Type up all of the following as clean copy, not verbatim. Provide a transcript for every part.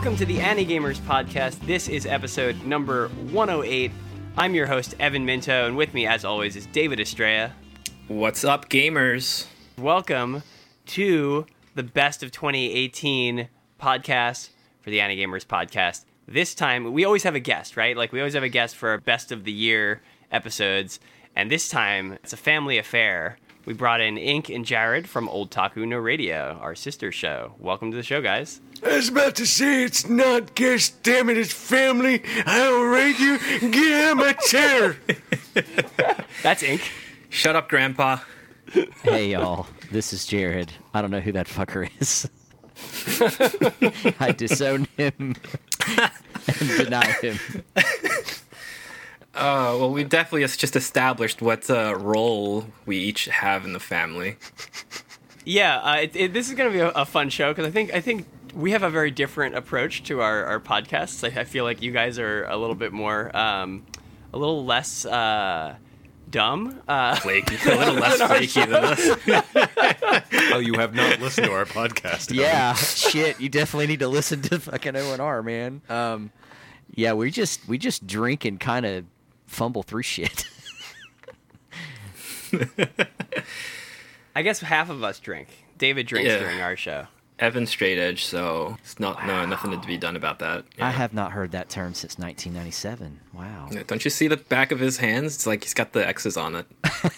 Welcome to the Ani-Gamers podcast. This is episode number 108. I'm your host, Evan Minto, and with me, as always, is David Estrella. What's up, gamers? Welcome to the Best of 2018 podcast for the Ani-Gamers podcast. This time, we always have a guest, right? Like, we always have a guest for our Best of the Year episodes, and this time, it's a family affair. We brought in Ink and Jared from Old Taku No Radio, our sister show. Welcome to the show, guys. I was about to say it's not guest, damn it, it's family. I'll rate you. Get out of my chair. That's Ink. Shut up, Grandpa. Hey, y'all. This is Jared. I don't know who that fucker is. I disown him and deny him. Well, we definitely just established what role we each have in the family. Yeah, this is going to be a fun show because I think we have a very different approach to our podcasts. I feel like you guys are a little bit more, a little less dumb. Flaky. A little less flaky than us. Oh, you have not listened to our podcast. Yeah, shit. You definitely need to listen to fucking O&R, man. Yeah, we just drink and kind of fumble through shit. I guess half of us drink. David drinks during our show. Evan's straight edge, so it's nothing to be done about that. Yeah. I have not heard that term since 1997. Wow. Don't you see the back of his hands? It's like he's got the X's on it.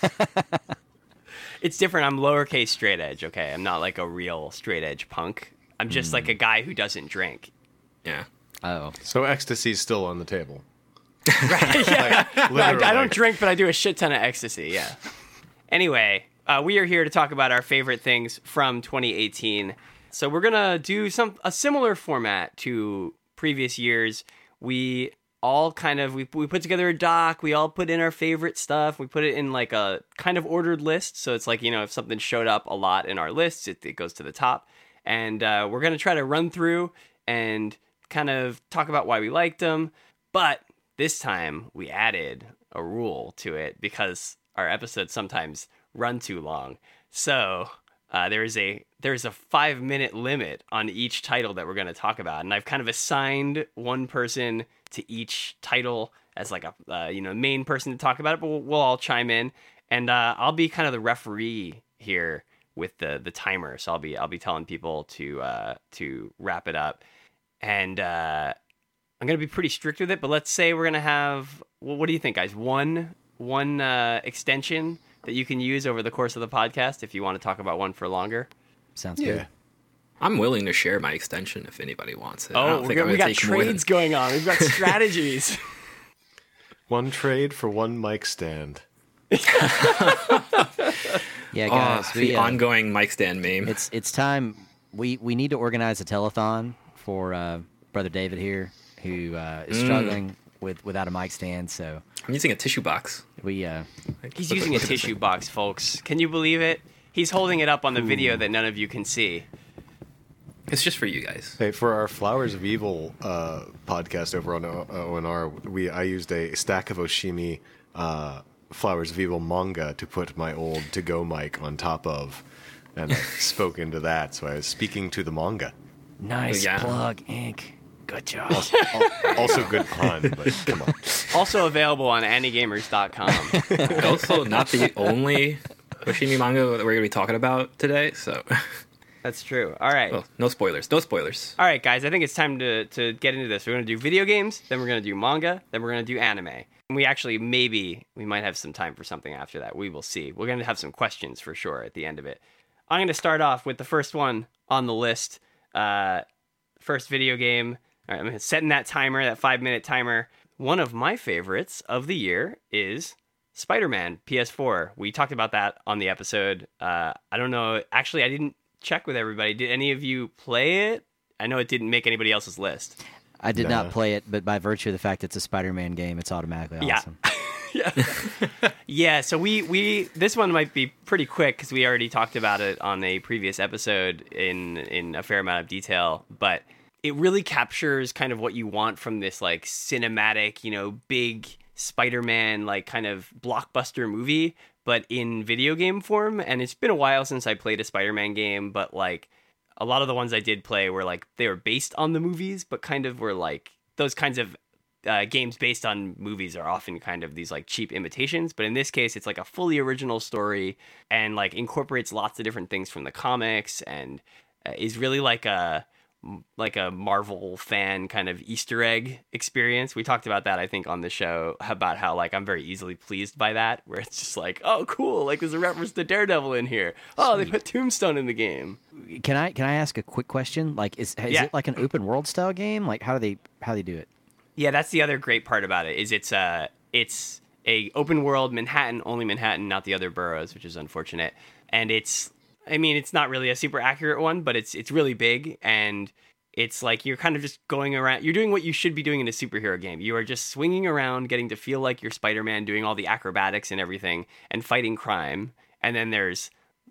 It's different. I'm lowercase straight edge, okay? I'm not like a real straight edge punk. I'm just like a guy who doesn't drink. Yeah. Oh. So ecstasy's still on the table. Right, yeah. Like, literally. I don't drink, but I do a shit ton of ecstasy, yeah. Anyway, we are here to talk about our favorite things from 2018. So we're going to do a similar format to previous years. We all we put together a doc. We all put in our favorite stuff. We put it in like a kind of ordered list. So it's like, if something showed up a lot in our lists, it goes to the top. And we're going to try to run through and kind of talk about why we liked them. But this time we added a rule to it because our episodes sometimes run too long. So there's a 5-minute limit on each title that we're going to talk about, and I've kind of assigned one person to each title as like a main person to talk about it. But we'll all chime in, and I'll be kind of the referee here with the timer. So I'll be telling people to wrap it up, and I'm going to be pretty strict with it. But let's say we're going to have what do you think, guys? One extension that you can use over the course of the podcast if you want to talk about one for longer. Sounds good. I'm willing to share my extension if anybody wants it. Oh, we got trades going on. We've got strategies. One trade for one mic stand. Yeah, guys. The ongoing mic stand meme. It's time. We need to organize a telethon for Brother David here, who is struggling without a mic stand. So I'm using a tissue box. He's using a tissue box, folks. Can you believe it? He's holding it up on the video that none of you can see. It's just for you guys. Hey, for our Flowers of Evil podcast over on ONR, I used a stack of Oshimi Flowers of Evil manga to put my old to-go mic on top of, and I spoke into that, so I was speaking to the manga. Nice plug, Ink. Good job. Also good pun, but come on. Also available on Anigamers.com. Also, not the only Oshimi manga that we're going to be talking about today, so... That's true. All right. Well, no spoilers. No spoilers. All right, guys. I think it's time to get into this. We're going to do video games, then we're going to do manga, then we're going to do anime. And we actually, we might have some time for something after that. We will see. We're going to have some questions for sure at the end of it. I'm going to start off with the first one on the list. First video game. All right, I'm setting that timer, that 5-minute timer. One of my favorites of the year is Spider-Man PS4. We talked about that on the episode. I don't know. Actually, I didn't check with everybody. Did any of you play it? I know it didn't make anybody else's list. I did not play it, but by virtue of the fact it's a Spider-Man game, it's automatically awesome. Yeah. So we this one might be pretty quick because we already talked about it on a previous episode in a fair amount of detail, but it really captures kind of what you want from this like cinematic, big Spider-Man like kind of blockbuster movie, but in video game form. And it's been a while since I played a Spider-Man game, but like a lot of the ones I did play were like they were based on the movies, but kind of were like those kinds of games based on movies are often kind of these like cheap imitations. But in this case, it's like a fully original story and like incorporates lots of different things from the comics and is really like a Marvel fan kind of Easter egg experience. We talked about that, I think, on the show about how like I'm very easily pleased by that, where it's just like, oh, cool, like there's a reference to Daredevil in here. Oh, they put Tombstone in the game. Can I ask a quick question? Like, is it like an open world style game? Like, how do they do it? Yeah, that's the other great part about it is it's a open world Manhattan, only Manhattan, not the other boroughs, which is unfortunate. And it's not really a super accurate one, but it's really big, and it's like you're kind of just going around. You're doing what you should be doing in a superhero game. You are just swinging around, getting to feel like you're Spider-Man, doing all the acrobatics and everything, and fighting crime. And then there's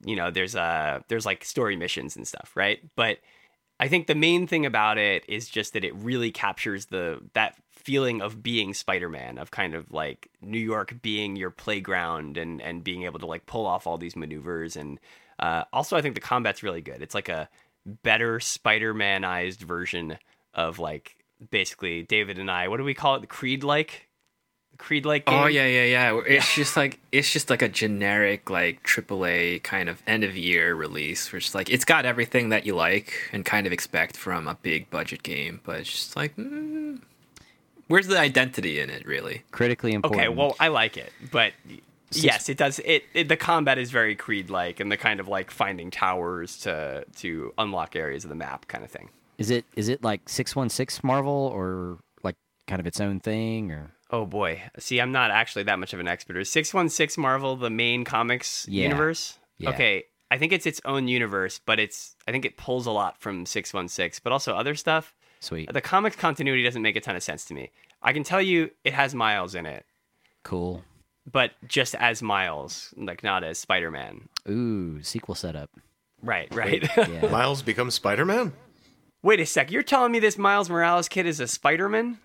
like story missions and stuff, right? But I think the main thing about it is just that it really captures that feeling of being Spider-Man, of kind of like New York being your playground and being able to like pull off all these maneuvers. And also I think the combat's really good. It's like a better Spider-Man-ized version of like basically David and I, what do we call it? The Creed-like game? Oh yeah. It's just like a generic like AAA kind of end of year release, where it's like it's got everything that you like and kind of expect from a big budget game, but it's just like where's the identity in it really? Critically important. Okay, well I like it, but yes, it does. It the combat is very Creed-like, and the kind of like finding towers to unlock areas of the map kind of thing. Is it like 616 Marvel or like kind of its own thing or? Oh boy. See, I'm not actually that much of an expert. Is 616 Marvel the main comics universe? Yeah. Okay. I think it's its own universe, but I think it pulls a lot from 616, but also other stuff. Sweet. The comics continuity doesn't make a ton of sense to me. I can tell you it has Miles in it. Cool. But just as Miles, like not as Spider-Man. Ooh, sequel setup. Right. Yeah. Miles becomes Spider-Man? Wait a sec. You're telling me this Miles Morales kid is a Spider-Man?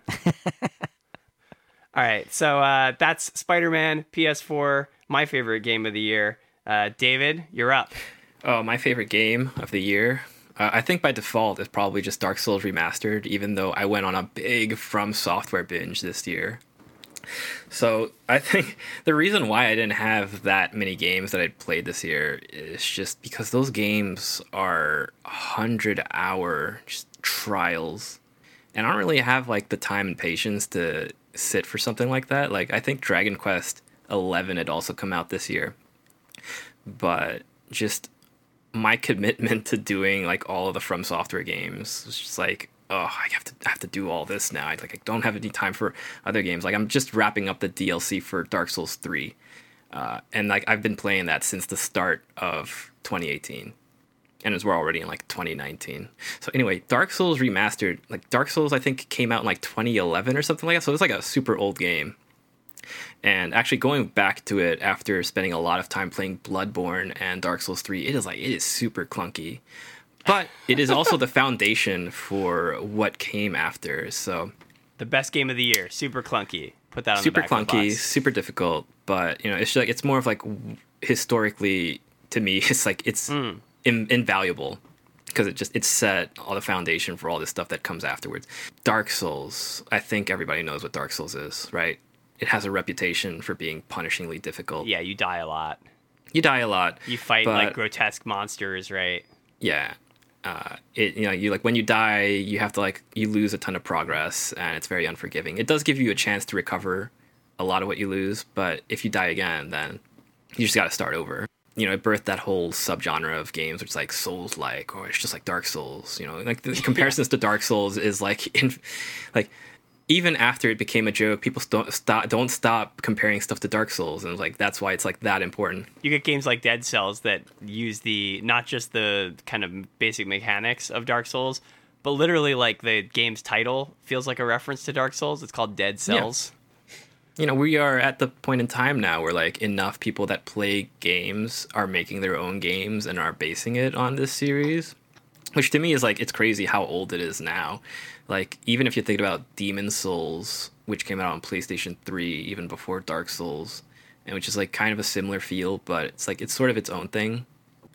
All right, so that's Spider-Man PS4, my favorite game of the year. David, you're up. Oh, my favorite game of the year. I think by default it's probably just Dark Souls Remastered, even though I went on a big From Software binge this year. So I think the reason why I didn't have that many games that I'd played this year is just because those games are 100-hour trials. And I don't really have like the time and patience to sit for something like that. Like I think Dragon Quest 11 had also come out this year, but just my commitment to doing like all of the From Software games was just like, oh, I have to do all this now. I don't have any time for other games. Like I'm just wrapping up the DLC for Dark Souls 3, and like I've been playing that since the start of 2018. And as we're already in like 2019. So anyway, Dark Souls Remastered, like Dark Souls I think came out in like 2011 or something like that. So it's like a super old game. And actually going back to it after spending a lot of time playing Bloodborne and Dark Souls 3, it is super clunky. But it is also the foundation for what came after. So the best game of the year, super clunky. Put that on super the back of the clunky, box. super difficult, but you know, it's like it's more of like historically to me it's like it's invaluable because it set all the foundation for all this stuff that comes afterwards. Dark Souls, I think everybody knows what Dark Souls is, right? It has a reputation for being punishingly difficult. Yeah, you die a lot. You die a lot. You fight but, like grotesque monsters, right? Yeah. You like when you die, you have to like you lose a ton of progress, and it's very unforgiving. It does give you a chance to recover a lot of what you lose, but if you die again, then you just got to start over. You know, it birthed that whole subgenre of games, which is like Souls-like, or it's just like Dark Souls. You know, like the comparisons to Dark Souls is like, even after it became a joke, people don't stop comparing stuff to Dark Souls, and like that's why it's like that important. You get games like Dead Cells that use not just the kind of basic mechanics of Dark Souls, but literally like the game's title feels like a reference to Dark Souls. It's called Dead Cells. Yeah. You know, we are at the point in time now where like enough people that play games are making their own games and are basing it on this series, which to me is like, it's crazy how old it is now. Like, even if you think about Demon's Souls, which came out on PlayStation 3 even before Dark Souls, and which is like kind of a similar feel, but it's like it's sort of its own thing.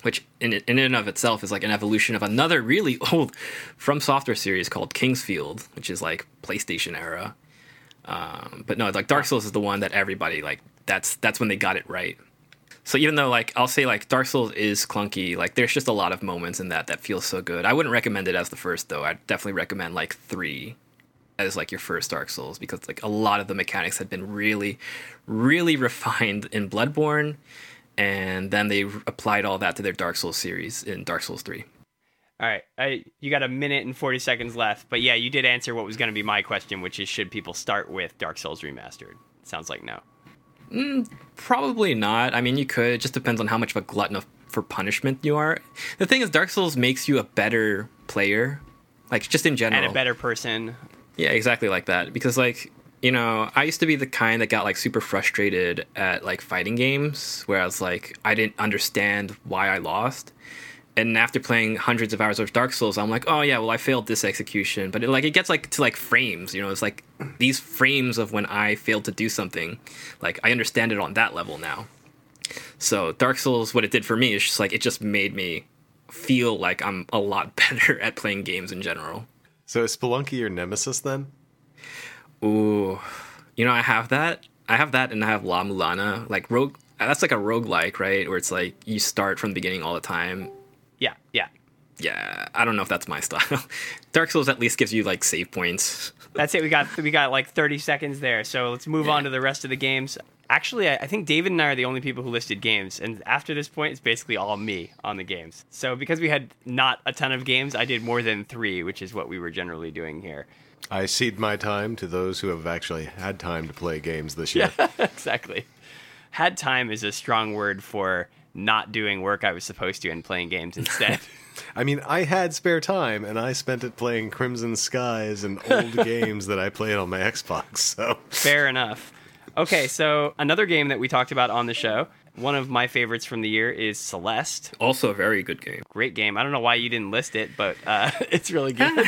which in and of itself is like an evolution of another really old From Software series called Kingsfield, which is like PlayStation era. But no, like Dark Souls is the one that everybody like. That's when they got it right. So even though like I'll say like Dark Souls is clunky, like there's just a lot of moments in that feels so good. I wouldn't recommend it as the first though. I'd definitely recommend like 3 as like your first Dark Souls, because like a lot of the mechanics had been really, really refined in Bloodborne, and then they applied all that to their Dark Souls series in Dark Souls 3. All right, you got a minute and 40 seconds left, but yeah, you did answer what was going to be my question, which is should people start with Dark Souls Remastered? Sounds like no. Probably not. I mean, you could. It just depends on how much of a glutton for punishment you are. The thing is, Dark Souls makes you a better player, like just in general. And a better person. Yeah, exactly like that. Because like, you know, I used to be the kind that got like super frustrated at like fighting games, where I was like, I didn't understand why I lost. And after playing hundreds of hours of Dark Souls, I'm like, oh yeah, well I failed this execution. But it gets like to like frames, you know, it's like these frames of when I failed to do something, like I understand it on that level now. So Dark Souls, what it did for me is just like, it just made me feel like I'm a lot better at playing games in general. So is Spelunky your nemesis then? Ooh, you know, I have that and I have La Mulana, like rogue. That's like a roguelike, right? Where it's like you start from the beginning all the time. Yeah, I don't know if that's my style. Dark Souls at least gives you like save points. That's it. We got like 30 seconds there. So let's move on to the rest of the games. Actually, I think David and I are the only people who listed games. And after this point, it's basically all me on the games. So because we had not a ton of games, I did more than 3, which is what we were generally doing here. I cede my time to those who have actually had time to play games this year. Yeah, exactly. Had time is a strong word for not doing work I was supposed to and playing games instead. I mean, I had spare time, and I spent it playing Crimson Skies and old games that I played on my Xbox. So fair enough. Okay, so another game that we talked about on the show, one of my favorites from the year is Celeste. Also a very good game. Great game. I don't know why you didn't list it, but it's really good.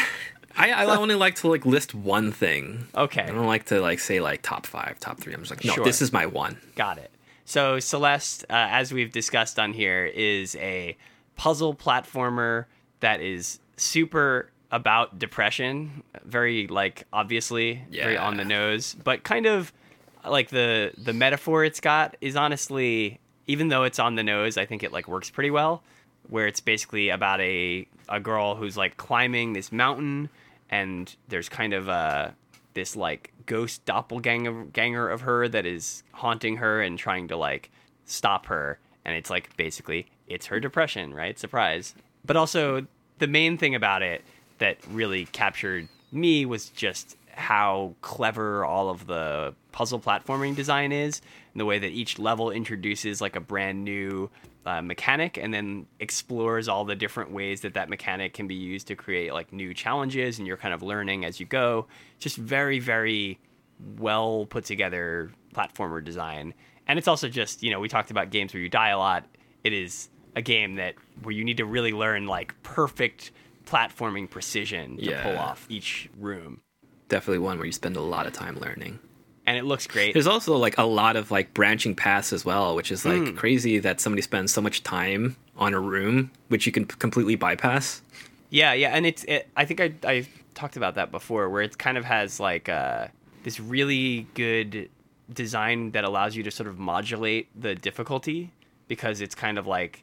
I only like to like list one thing. Okay. I don't like to like say like top 5, top 3. I'm just like, no, Sure. This is my one. Got it. So Celeste, as we've discussed on here, is a puzzle platformer that is super about depression, very like obviously very on the nose, but kind of like the metaphor it's got is honestly, even though it's on the nose, I think it like works pretty well, where it's basically about a girl who's like climbing this mountain, and there's kind of this like ghost doppelganger of her that is haunting her and trying to like stop her, and it's like basically it's her depression, right? Surprise. But also the main thing about it that really captured me was just how clever all of the puzzle platforming design is, and the way that each level introduces like a brand new mechanic and then explores all the different ways that mechanic can be used to create like new challenges, and you're kind of learning as you go. Just very, very well put together platformer design. And it's also just, you know, we talked about games where you die a lot. It is a game where you need to really learn like perfect platforming precision to pull off each room. Definitely one where you spend a lot of time learning. And it looks great. There's also like a lot of like branching paths as well, which is like crazy that somebody spends so much time on a room, which you can completely bypass. Yeah. And I think I talked about that before, where it kind of has like this really good design that allows you to sort of modulate the difficulty, because it's kind of like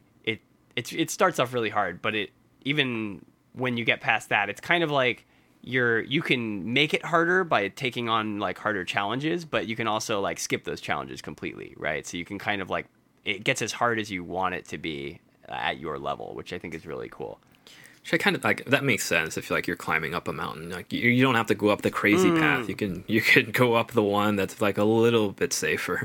it starts off really hard, but even when you get past that, it's kind of like you can make it harder by taking on like harder challenges, but you can also like skip those challenges completely, right? So you can kind of like, it gets as hard as you want it to be at your level, which I think is really cool. Which I kind of like, that makes sense if you're climbing up a mountain. Like you don't have to go up the crazy path. You can go up the one that's like a little bit safer.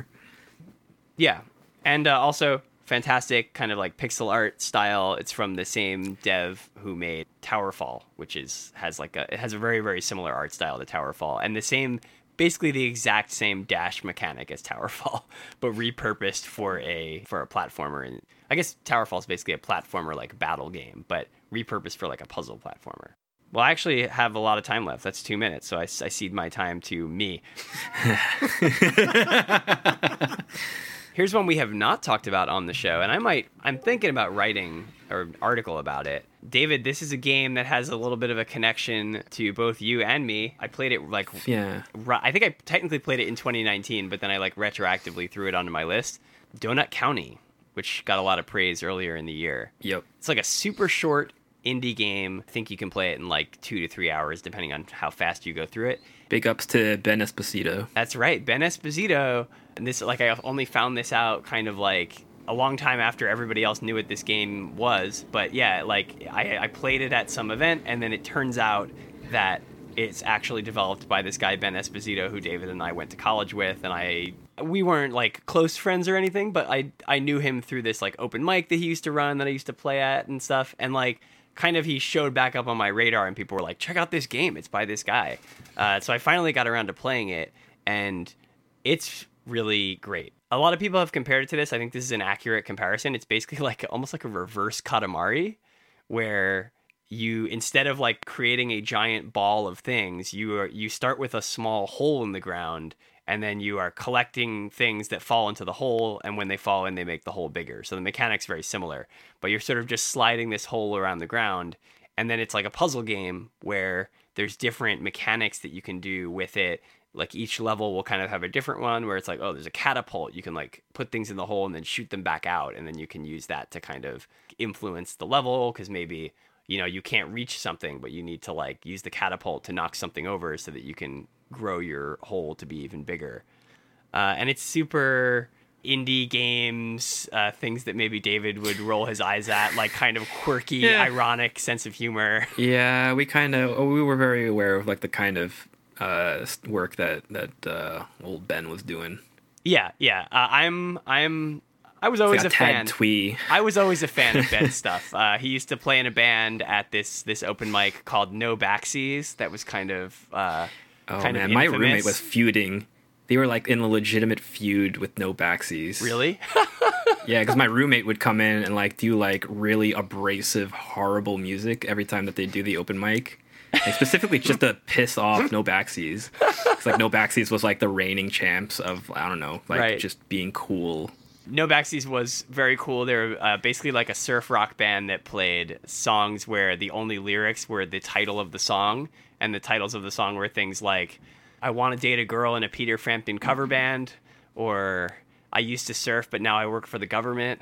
Yeah. And also fantastic kind of like pixel art style. It's from the same dev who made Towerfall, which has a very, very similar art style to Towerfall, and basically the exact same dash mechanic as Towerfall, but repurposed for a platformer. And I guess Towerfall is basically a platformer like battle game, but repurposed for like a puzzle platformer. Well, I actually have a lot of time left. That's 2 minutes, so I cede my time to me. Here's one we have not talked about on the show, and I'm thinking about writing an article about it. David, this is a game that has a little bit of a connection to both you and me. I played it I think I technically played it in 2019, but then I retroactively threw it onto my list. Donut County, which got a lot of praise earlier in the year. Yep. It's like a super short indie game. I think you can play it in 2 to 3 hours, depending on how fast you go through it. Big ups to Ben Esposito. That's right, Ben Esposito. And this, I only found this out kind of a long time after everybody else knew what this game was. But yeah, I played it at some event, and then it turns out that it's actually developed by this guy, Ben Esposito, who David and I went to college with. And we weren't close friends or anything, but I knew him through this open mic that he used to run that I used to play at and stuff. And kind of he showed back up on my radar, and people were like, check out this game. It's by this guy. So I finally got around to playing it, and it's really great. A lot of people have compared it to this. I think this is an accurate comparison. It's basically almost like a reverse Katamari, where you, instead of creating a giant ball of things, you start with a small hole in the ground, and then you are collecting things that fall into the hole, and when they fall in, they make the hole bigger. So the mechanic's very similar, but you're sort of just sliding this hole around the ground, and then it's like a puzzle game where there's different mechanics that you can do with it. Each level will kind of have a different one where it's there's a catapult. You can put things in the hole and then shoot them back out, and then you can use that to kind of influence the level, because maybe you can't reach something, but you need to use the catapult to knock something over so that you can grow your hole to be even bigger. And it's super indie games, things that maybe David would roll his eyes at, kind of quirky, ironic sense of humor. Yeah, we were very aware of the kind of work that old Ben was doing. Yeah. I was always a fan. Twee. I was always a fan of Ben's stuff. He used to play in a band at this open mic called No Backsies. That was kind of my roommate was feuding. They were in a legitimate feud with No Backsies. Really? Yeah, because my roommate would come in and do really abrasive, horrible music every time that they do the open mic. Specifically just to piss off No Backsies. It's No Backsies was the reigning champs of, I don't know, right. Just being cool. No Backsies was very cool. They were basically a surf rock band that played songs where the only lyrics were the title of the song, and the titles of the song were things like, I want to date a girl in a Peter Frampton cover band, or I used to surf, but now I work for the government.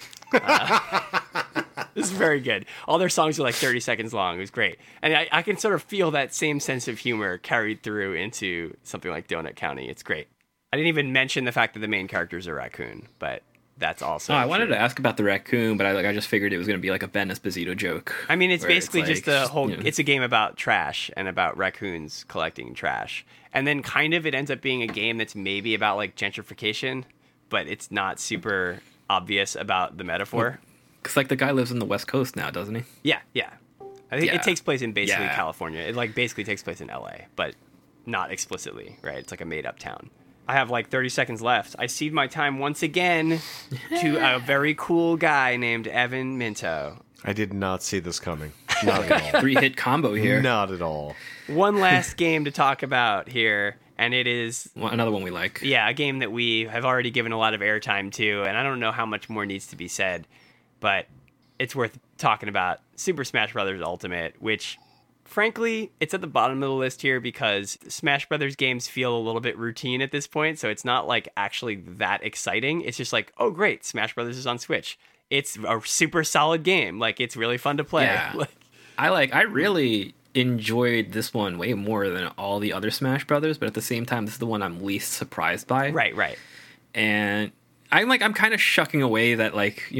This is very good. All their songs are 30 seconds long. It was great. And I can sort of feel that same sense of humor carried through into something like Donut County. It's great. I didn't even mention the fact that the main character is a raccoon, but that's also I wanted to ask about the raccoon, but I just figured it was going to be a Ben Esposito joke. I mean, it's basically just a whole... It's a game about trash and about raccoons collecting trash. And then kind of it ends up being a game that's maybe about gentrification, but it's not super obvious about the metaphor. Because the guy lives on the West Coast now, doesn't he? Yeah. I think it takes place in basically California. It basically takes place in LA, but not explicitly, right? It's a made up town. I have 30 seconds left. I cede my time once again to a very cool guy named Evan Minto. I did not see this coming. Not at all. 3-hit combo here. Not at all. One last game to talk about here, and it is... another one we like. Yeah, a game that we have already given a lot of airtime to, and I don't know how much more needs to be said, but it's worth talking about. Super Smash Bros. Ultimate, which... Frankly, it's at the bottom of the list here because Smash Brothers games feel a little bit routine at this point, so it's not actually that exciting. It's just oh great, Smash Brothers is on Switch. It's a super solid game. It's really fun to play. Yeah. I really enjoyed this one way more than all the other Smash Brothers, but at the same time, this is the one I'm least surprised by. Right. And I'm kind of shucking away that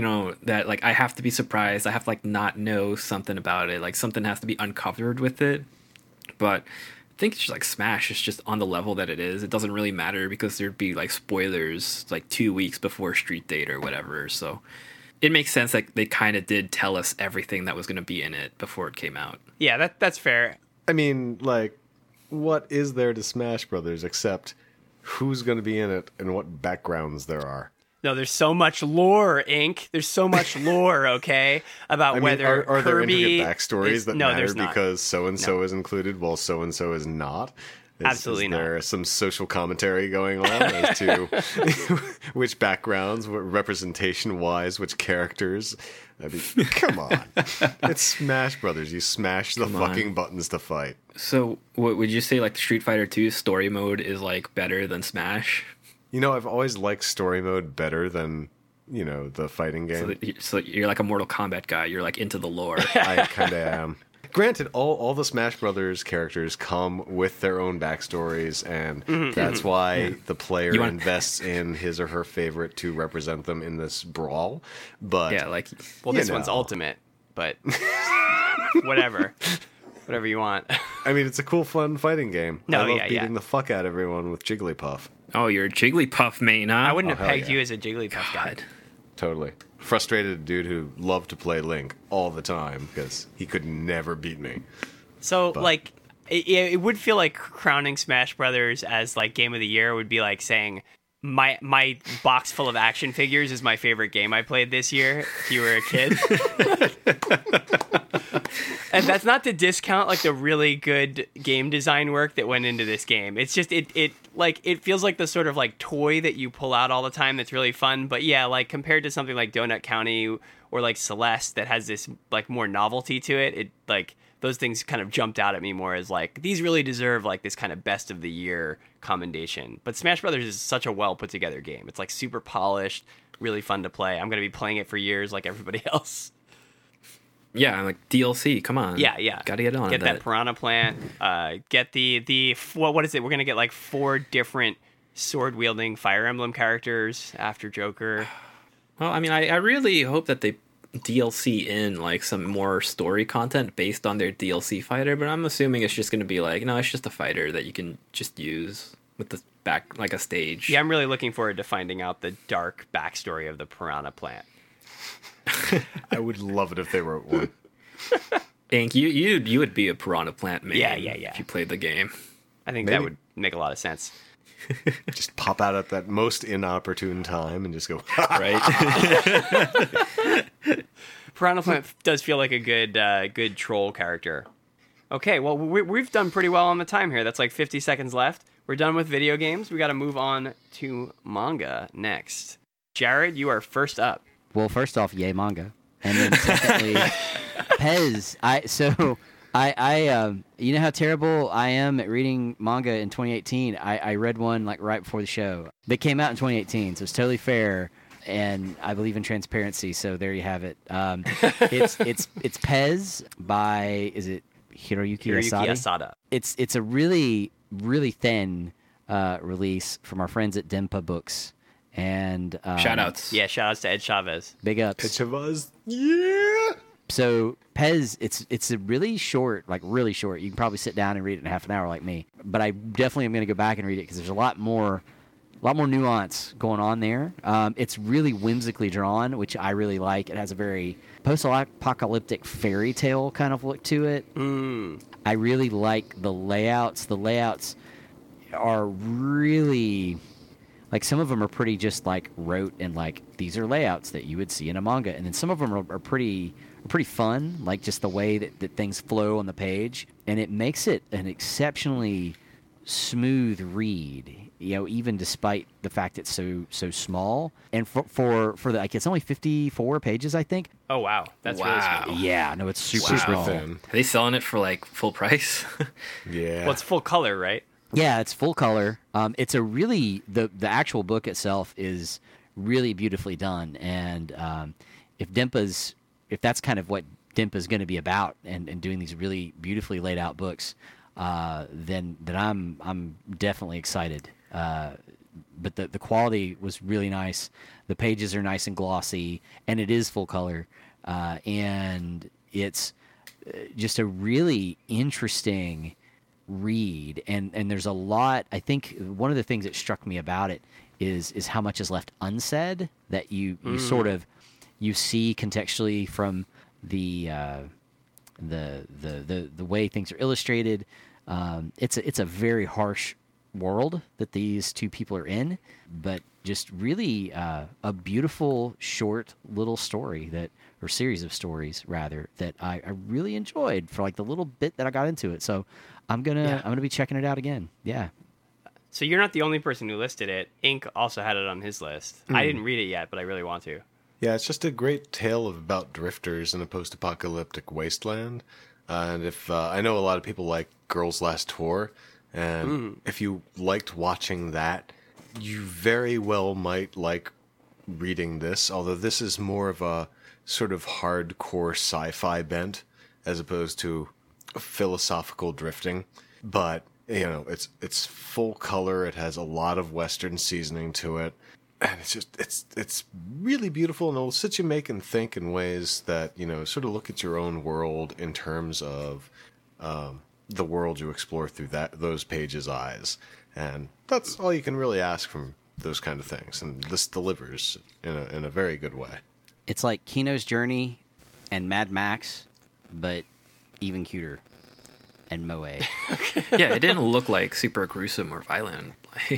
I have to be surprised. I have to not know something about it. Something has to be uncovered with it. But I think it's just Smash is just on the level that it is. It doesn't really matter because there'd be spoilers 2 weeks before Street Date or whatever. So it makes sense that they kind of did tell us everything that was going to be in it before it came out. Yeah, that's fair. I mean, what is there to Smash Brothers except who's going to be in it and what backgrounds there are? No, there's so much lore, Inc. There's so much lore, okay, about whether are there Kirby... intricate backstories that matter there's not. because so-and-so is included while so-and-so is not? Absolutely not. There some social commentary going on as to which backgrounds, what representation-wise, which characters. I mean, come on. It's Smash Brothers. You smash the fucking buttons to fight. So, what would you say? Like Street Fighter 2 story mode is like better than Smash? You know, I've always liked story mode better than, the fighting game. So you're like a Mortal Kombat guy. You're like into the lore. I kind of am. Granted, all the Smash Brothers characters come with their own backstories, and that's why the player invests in his or her favorite to represent them in this brawl. But Yeah, like Well, this one's Ultimate, but whatever. Whatever you want. I mean, it's a cool, fun fighting game. No, I love yeah, beating yeah. the fuck out of everyone with Jigglypuff. oh, you're a Jigglypuff main, huh? I wouldn't have hell pegged yeah. you as a Jigglypuff guy. God. Totally. Frustrated dude who loved to play Link all the time because he could never beat me. So, like, it would feel like crowning Smash Brothers as, like, Game of the Year would be like saying, my box full of action figures is my favorite game I played this year if you were a kid. And that's not to discount, like, the really good game design work that went into this game. It's just, it feels like the sort of, like, toy that you pull out all the time that's really fun. But, yeah, like, compared to something like Donut County or, like, Celeste that has this, like, more novelty to it, like, those things kind of jumped out at me more as, like, these really deserve, like, this kind of best of the year commendation. But Smash Brothers is such a well put together game. It's, like, super polished, really fun to play. I'm going to be playing it for years like everybody else. Yeah, I'm like DLC. Come on. Yeah. Gotta get on Get that Piranha Plant. Get the what is it? We're gonna get like 4 different sword wielding Fire Emblem characters after Joker. Well, I mean, I really hope that they DLC in like some more story content based on their DLC fighter, but I'm assuming it's just gonna be like, no, it's just a fighter that you can just use with the back like a stage. Yeah, I'm really looking forward to finding out the dark backstory of the Piranha Plant. I would love it if they wrote one. Ink, you would be a Piranha Plant man. Yeah. If you played the game. I think Maybe. that would make a lot of sense. Just pop out at that most inopportune time and just go, Right? Piranha Plant does feel like a good troll character. Okay, well, we've done pretty well on the time here. That's like 50 seconds left. We're done with video games. We got to move on to manga next. Jared, you are first up. Well, first off, yay manga, and then secondly, Pez. I you know how terrible I am at reading manga in 2018. I read one like right before the show. They came out in 2018, so it's totally fair, and I believe in transparency. So there you have it. It's Pez by, is it Hiroyuki Asada? It's a really thin release from our friends at Denpa Books. And Shout outs. Yeah, shout outs to Ed Chavez. Big ups. Chavez, yeah. So Pez, it's a really short. You can probably sit down and read it in half an hour like me. But I definitely am going to go back and read it because there's a lot more nuance going on there. It's really whimsically drawn, which I really like. It has a very post-apocalyptic fairy tale kind of look to it. I really like the layouts. The layouts are really... like, some of them are pretty just, like, rote and, like, these are layouts that you would see in a manga. And then some of them are pretty fun, like, just the way that things flow on the page. And it makes it an exceptionally smooth read, even despite the fact it's so small. And for the, like, it's only 54 pages, I think. Oh, wow. That's really smooth. Yeah, no, it's super small. thin. Are they selling it for like full price? Yeah. Well, it's full color, right? Yeah, it's full color. It's a really the actual book itself is really beautifully done, and if that's kind of what Denpa's going to be about, and doing these really beautifully laid out books, then I'm definitely excited. But the quality was really nice. The pages are nice and glossy, and it is full color, and it's just a really interesting read, and there's a lot. I think one of the things that struck me about it is how much is left unsaid that you sort of you see contextually from the way things are illustrated. It's a very harsh world that these two people are in, but just really a beautiful short little story or series of stories rather, that I really enjoyed for like the little bit that I got into it. So I'm gonna be checking it out again. Yeah. So you're not the only person who listed it. Ink also had it on his list. I didn't read it yet, but I really want to. Yeah, it's just a great tale about drifters in a post-apocalyptic wasteland. And if I know a lot of people like Girls Last Tour, and if you liked watching that, you very well might like reading this, although this is more of a sort of hardcore sci-fi bent as opposed to philosophical drifting. But, you know, it's full color, it has a lot of Western seasoning to it, and it's really beautiful, and it'll sit you make and think in ways that, you know, sort of look at your own world in terms of the world you explore through those pages' eyes. And that's all you can really ask from those kind of things, and this delivers in a very good way. It's like Kino's Journey and Mad Max, but even cuter and moe. Yeah, it didn't look like super gruesome or violent.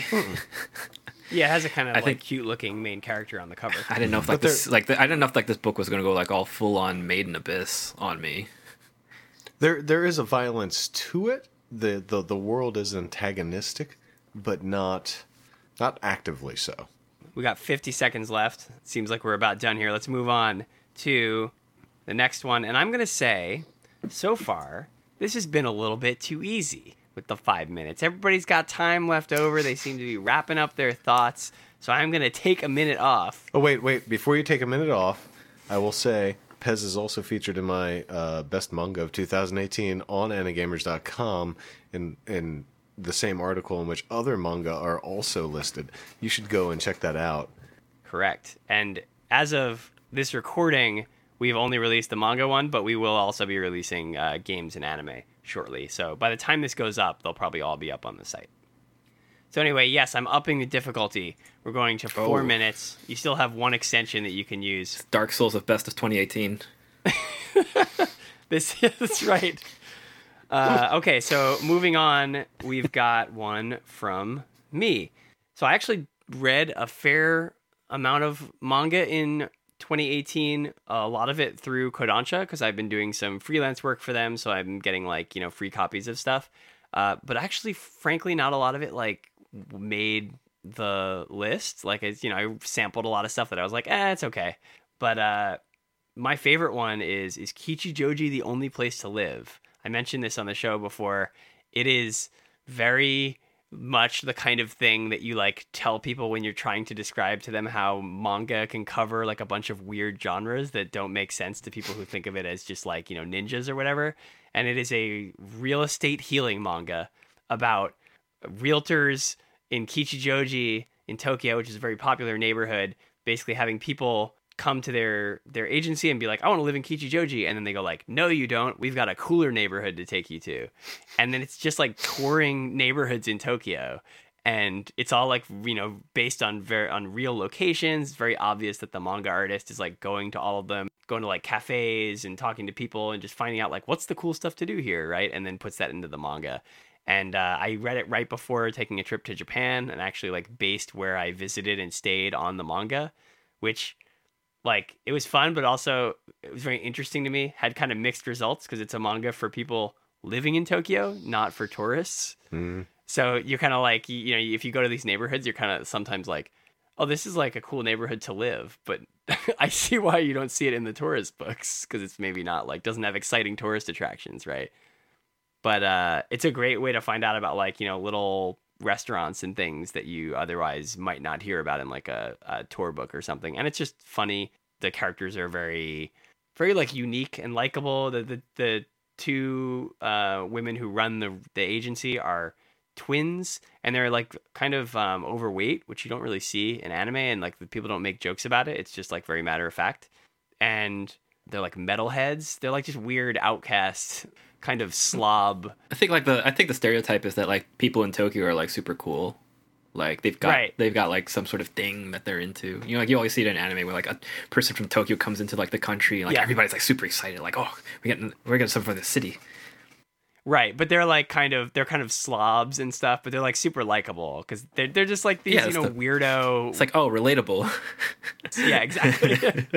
Yeah, it has a kind of cute looking main character on the cover. I didn't know if I didn't know if this book was going to go like all full on Maiden Abyss on me. There is a violence to it. The world is antagonistic, but not actively so. We got 50 seconds left. Seems like we're about done here. Let's move on to the next one. And I'm going to say, so far, this has been a little bit too easy with the 5 minutes. Everybody's got time left over. They seem to be wrapping up their thoughts. So I'm going to take a minute off. Oh, wait. Before you take a minute off, I will say Pez is also featured in my best manga of 2018 on Anigamers.com in the same article in which other manga are also listed. You should go and check that out. Correct. And as of this recording, we've only released the manga one, but we will also be releasing games and anime shortly. So by the time this goes up, they'll probably all be up on the site. So anyway, yes, I'm upping the difficulty. We're going to 4 minutes. You still have one extension that you can use. Dark Souls of Best of 2018. That's right. Okay, so moving on, we've got one from me. So I actually read a fair amount of manga in 2018, a lot of it through Kodansha, because I've been doing some freelance work for them, so I'm getting free copies of stuff. But actually, frankly, not a lot of it made the list. I sampled a lot of stuff that I was like, it's okay. But my favorite one is Kichijoji the Only Place to Live. I mentioned this on the show before. It is very much the kind of thing that you tell people when you're trying to describe to them how manga can cover a bunch of weird genres that don't make sense to people who think of it as just ninjas or whatever. And it is a real estate healing manga about realtors in Kichijoji in Tokyo, which is a very popular neighborhood, basically having people come to their agency and be like, I want to live in Kichijoji. And then they go no, you don't. We've got a cooler neighborhood to take you to. And then it's just touring neighborhoods in Tokyo. And it's all based on real locations. It's very obvious that the manga artist is going to all of them, going to cafes and talking to people and just finding out what's the cool stuff to do here, right? And then puts that into the manga. And I read it right before taking a trip to Japan, and actually based where I visited and stayed on the manga, which it was fun, but also it was very interesting to me. Had kind of mixed results because it's a manga for people living in Tokyo, not for tourists. So you're kind of if you go to these neighborhoods, you're kind of sometimes oh, this is a cool neighborhood to live. But I see why you don't see it in the tourist books, because it's maybe not doesn't have exciting tourist attractions, right? But it's a great way to find out about little restaurants and things that you otherwise might not hear about in a tour book or something. And it's just funny. The characters are very, very unique and likable. The two women who run the agency are twins, and they're kind of overweight, which you don't really see in anime, and the people don't make jokes about it. It's just very matter of fact. And they're metalheads. They're just weird outcasts, kind of slob. I think the stereotype is that people in Tokyo are super cool. They've got some sort of thing that they're into. You always see it in anime where a person from Tokyo comes into the country and everybody's super excited, oh, we're getting something for the city. Right, but they're like they're kind of slobs and stuff, but they're like super likable because they're just like these weirdo. It's like, oh, relatable. Yeah, exactly.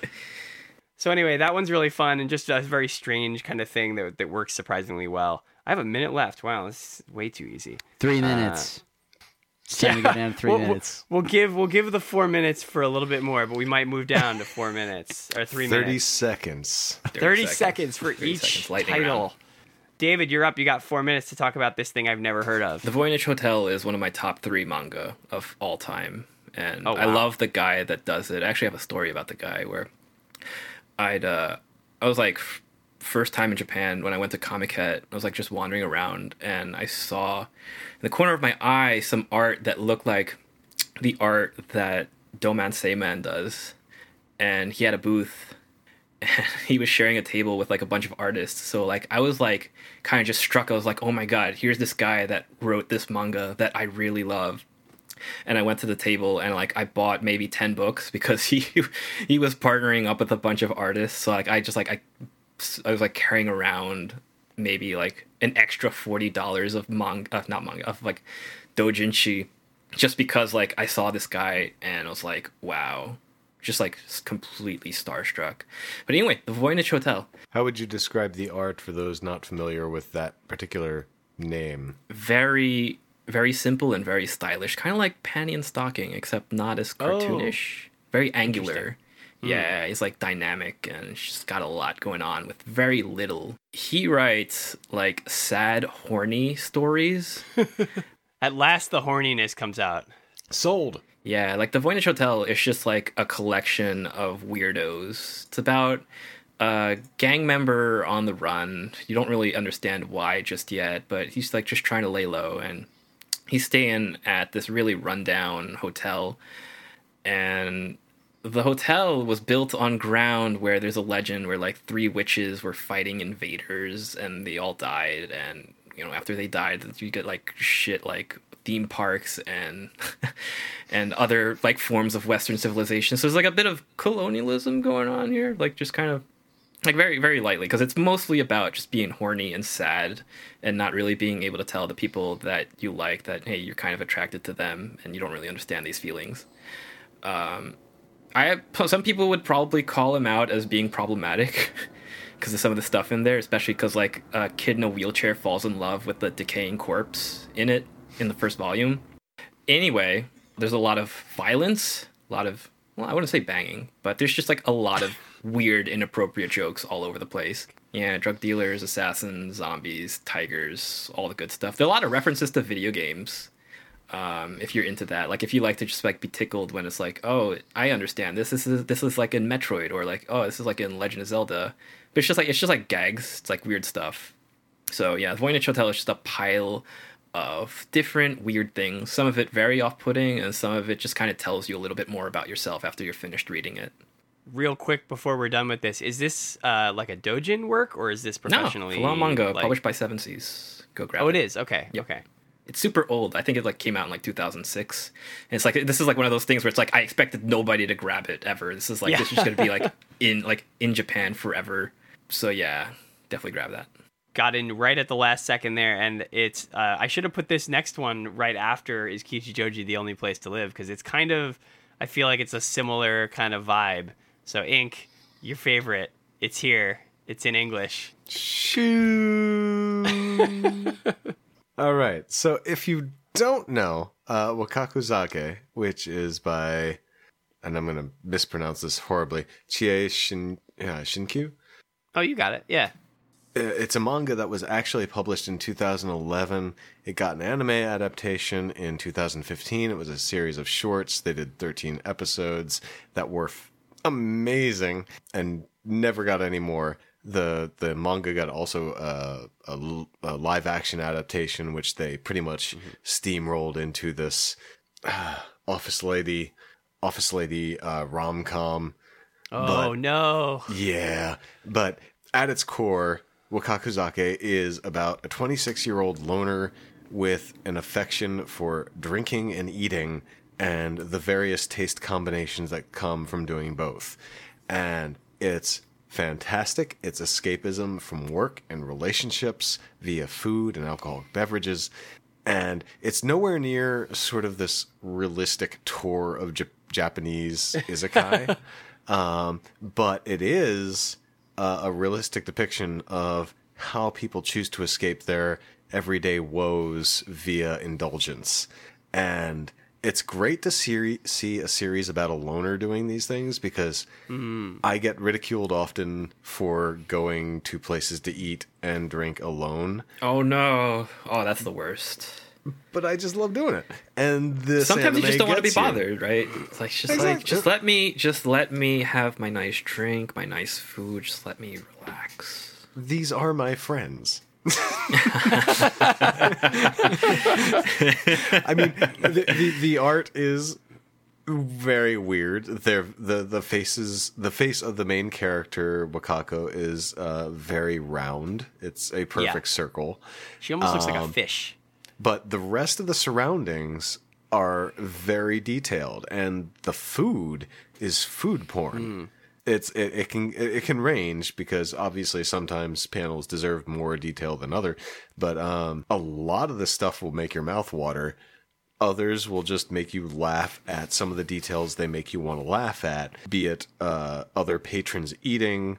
So anyway, that one's really fun and just a very strange kind of thing that works surprisingly well. I have a minute left. Wow, this is way too easy. 3 minutes. It's time to go down to 3 minutes. We'll give the 4 minutes for a little bit more, but we might move down to 4 minutes or 3 minutes. 30 seconds. 30 seconds for each title. Round. David, you're up. You got 4 minutes to talk about this thing I've never heard of. The Voynich Hotel is one of my top 3 manga of all time. And Oh, wow. I love the guy that does it. I actually have a story about the guy where I was like, first time in Japan when I went to Comiket, I was like just wandering around and I saw in the corner of my eye some art that looked like the art that Doman Seiman does. And he had a booth and he was sharing a table with like a bunch of artists. So like I was like kind of just struck. I was like, oh my god, here's this guy that wrote this manga that I really love. And I went to the table and like I bought maybe 10 books because he was partnering up with a bunch of artists. So like I was like carrying around maybe like an extra $40 of of like doujinshi just because like I saw this guy and I was like, wow. Just like completely starstruck. But anyway, the Voynich Hotel. How would you describe the art for those not familiar with that particular name? Very, very simple and very stylish. Kind of like Panty and Stocking, except not as cartoonish. Very angular. Yeah, he's like dynamic and she's got a lot going on with very little. He writes like sad, horny stories. At last, the horniness comes out. Sold. Yeah, like the Voynich Hotel is just like a collection of weirdos. It's about a gang member on the run. You don't really understand why just yet, but he's like just trying to lay low and he's staying at this really rundown hotel. And the hotel was built on ground where there's a legend where like 3 witches were fighting invaders and they all died. And, you know, after they died, you get like shit like theme parks and and other like forms of Western civilization. So there's like a bit of colonialism going on here, like just kind of like very, very lightly, because it's mostly about just being horny and sad and not really being able to tell the people that you like that, hey, you're kind of attracted to them and you don't really understand these feelings. Some people would probably call him out as being problematic because of some of the stuff in there, especially because like a kid in a wheelchair falls in love with the decaying corpse in it in the first volume. Anyway, there's a lot of violence, a lot of, well, I wouldn't say banging, but there's just like a lot of weird, inappropriate jokes all over the place. Yeah, drug dealers, assassins, zombies, tigers, all the good stuff. There are a lot of references to video games. If you're into that, like if you like to just like be tickled when it's like, oh, I understand this is like in Metroid, or like, oh, this is like in Legend of Zelda. But it's just like gags. It's like weird stuff. So yeah, Voynich Hotel is just a pile of different weird things. Some of it very off-putting, and some of it just kind of tells you a little bit more about yourself after you're finished reading it. Real quick before we're done with this, is this like a doujin work or is this professionally? No, full-on manga, published by Seven Seas. Go grab it. Oh, it is? Okay. Yep. Okay. It's super old. I think it like came out in like 2006. And it's like, this is like one of those things where it's like, I expected nobody to grab it ever. This is like, This is just going to be like in Japan forever. So yeah, definitely grab that. Got in right at the last second there, and it's I should have put this next one right after Is Kichijoji the Only Place to Live, because it's kind of, I feel like it's a similar kind of vibe. So Ink, your favorite, it's here. It's in English. Shoo. All right. So if you don't know, Wakakuzake, which is by, and I'm going to mispronounce this horribly, Chie Shinkyu. Oh, you got it. Yeah. It's a manga that was actually published in 2011. It got an anime adaptation in 2015. It was a series of shorts. They did 13 episodes that were amazing and never got any more. The manga got also a live action adaptation, which they pretty much steamrolled into this office lady rom-com. Oh, no. Yeah, but at its core, Wakakuzake is about a 26-year-old loner with an affection for drinking and eating and the various taste combinations that come from doing both. And it's fantastic. It's escapism from work and relationships via food and alcoholic beverages. And it's nowhere near sort of this realistic tour of Japanese isekai. But it is a realistic depiction of how people choose to escape their everyday woes via indulgence. And it's great to see a series about a loner doing these things, because I get ridiculed often for going to places to eat and drink alone. Oh no! Oh, that's the worst. But I just love doing it. And this sometimes you just don't want to be gets you. bothered, right? It's like just let me have my nice drink, my nice food. Just let me relax. These are my friends. I mean, the art is very weird. The face of the main character Wakako is very round. It's a perfect circle. She almost looks like a fish. But the rest of the surroundings are very detailed, and the food is food porn. It can range, because obviously sometimes panels deserve more detail than other, but a lot of this stuff will make your mouth water. Others will just make you laugh at some of the details they make you want to laugh at, be it other patrons eating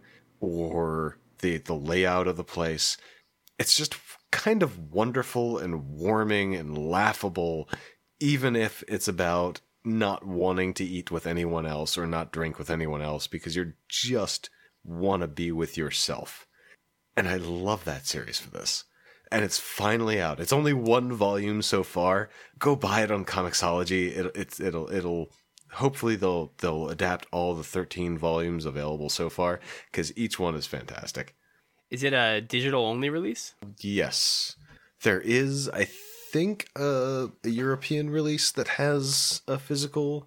or the layout of the place. It's just kind of wonderful and warming and laughable, even if it's about not wanting to eat with anyone else or not drink with anyone else, because you just want to be with yourself. And I love that series for this. And it's finally out. It's only 1 volume so far. Go buy it on Comixology. It'll hopefully they'll adapt all the 13 volumes available so far, because each one is fantastic. Is it a digital only release? Yes. There is, I think, a European release that has a physical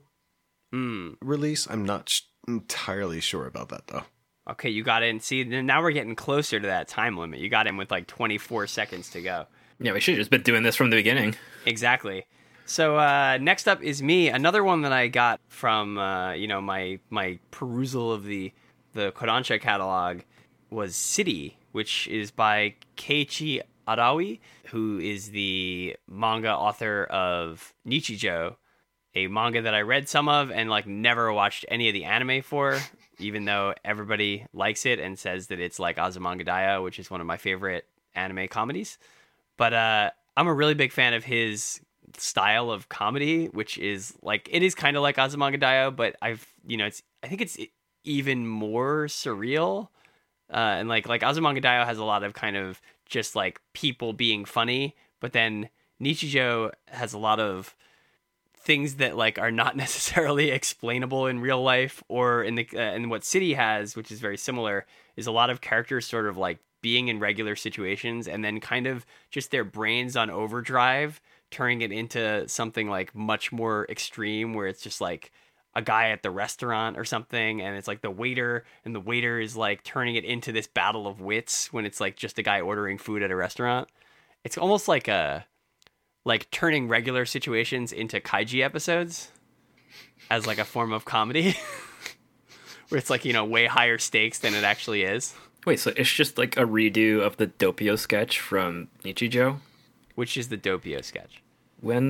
release. I'm not entirely sure about that, though. Okay, you got in. See, now we're getting closer to that time limit. You got in with like 24 seconds to go. Yeah, we should have just been doing this from the beginning. Exactly. So next up is me. Another one that I got from my perusal of the Kodansha catalog was City, which is by Keiichi Arawi, who is the manga author of Nichijou, a manga that I read some of and like never watched any of the anime for, even though everybody likes it and says that it's like Azumanga Daioh, which is one of my favorite anime comedies. But I'm a really big fan of his style of comedy, which is like, it is kind of like Azumanga Daioh, but I think it's even more surreal. And like Azumanga Daioh has a lot of kind of just like people being funny, but then Nichijou has a lot of things that like are not necessarily explainable in real life, or in the and what City has, which is very similar, is a lot of characters sort of like being in regular situations and then kind of just their brains on overdrive, turning it into something like much more extreme, where it's just like a guy at the restaurant or something, and it's like the waiter is like turning it into this battle of wits when it's like just a guy ordering food at a restaurant. It's almost like turning regular situations into kaiji episodes as like a form of comedy where it's like, way higher stakes than it actually is. Wait, so it's just like a redo of the Doppio sketch from Nichijou? Which is the Doppio sketch? When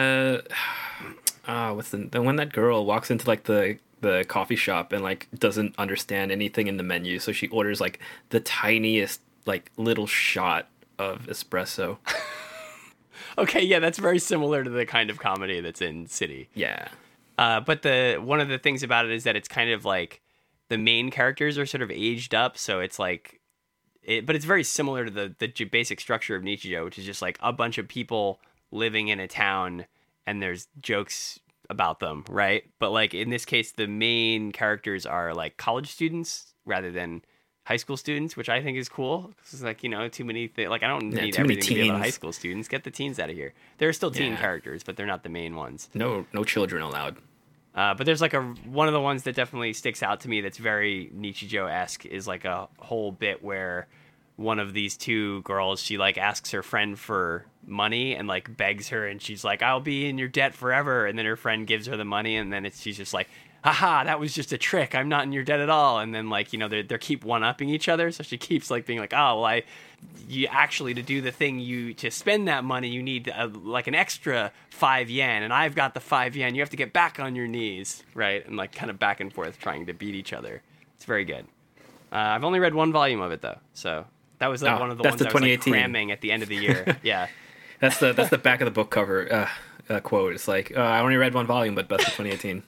when that girl walks into like the coffee shop and like doesn't understand anything in the menu, so she orders like the tiniest like little shot of espresso. Okay, yeah, that's very similar to the kind of comedy that's in City. Yeah. But one of the things about it is that it's kind of like the main characters are sort of aged up, so it's like but it's very similar to the basic structure of Nichijou, which is just like a bunch of people living in a town and there's jokes about them, right? But like in this case, the main characters are like college students rather than high school students, which I think is cool. It's like, too many like I don't need everything to be about high school students. Get the teens out of here. There are still teen characters, but they're not the main ones. No children allowed. But there's like one of the ones that definitely sticks out to me that's very Nichijou-esque is like a whole bit where one of these two girls, she like asks her friend for money and like begs her, and she's like, I'll be in your debt forever. And then her friend gives her the money, and then she's just like, haha, that was just a trick. I'm not in your debt at all. And then like, they're keep one-upping each other. So she keeps like being like, oh, well, you actually, to do the thing, to spend that money, you need like an extra 5 yen, and I've got the 5 yen. You have to get back on your knees, right? And like kind of back and forth trying to beat each other. It's very good. I've only read one volume of it though, so that was like one of the ones I was like cramming at the end of the year. Yeah, that's the back of the book cover quote. It's like I only read one volume, but best of 2018.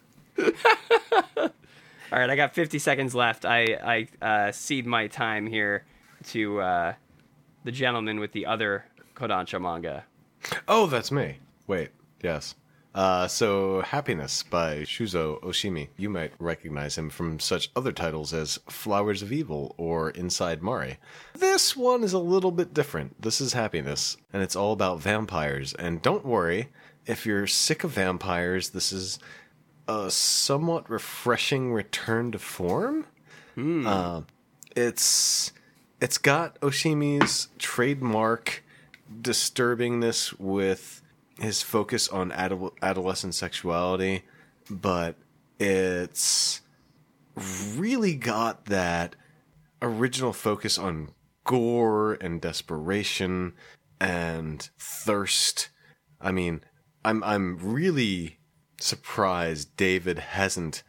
All right, I got 50 seconds left. I cede my time here to the gentleman with the other Kodansha manga. Oh, that's me. Wait, yes. So Happiness by Shuzo Oshimi. You might recognize him from such other titles as Flowers of Evil or Inside Mari. This one is a little bit different. This is Happiness, and it's all about vampires. And don't worry, if you're sick of vampires, this is a somewhat refreshing return to form. It's got Oshimi's trademark disturbingness with his focus on adolescent sexuality, but it's really got that original focus on gore and desperation and thirst. I mean, I'm really surprised David hasn't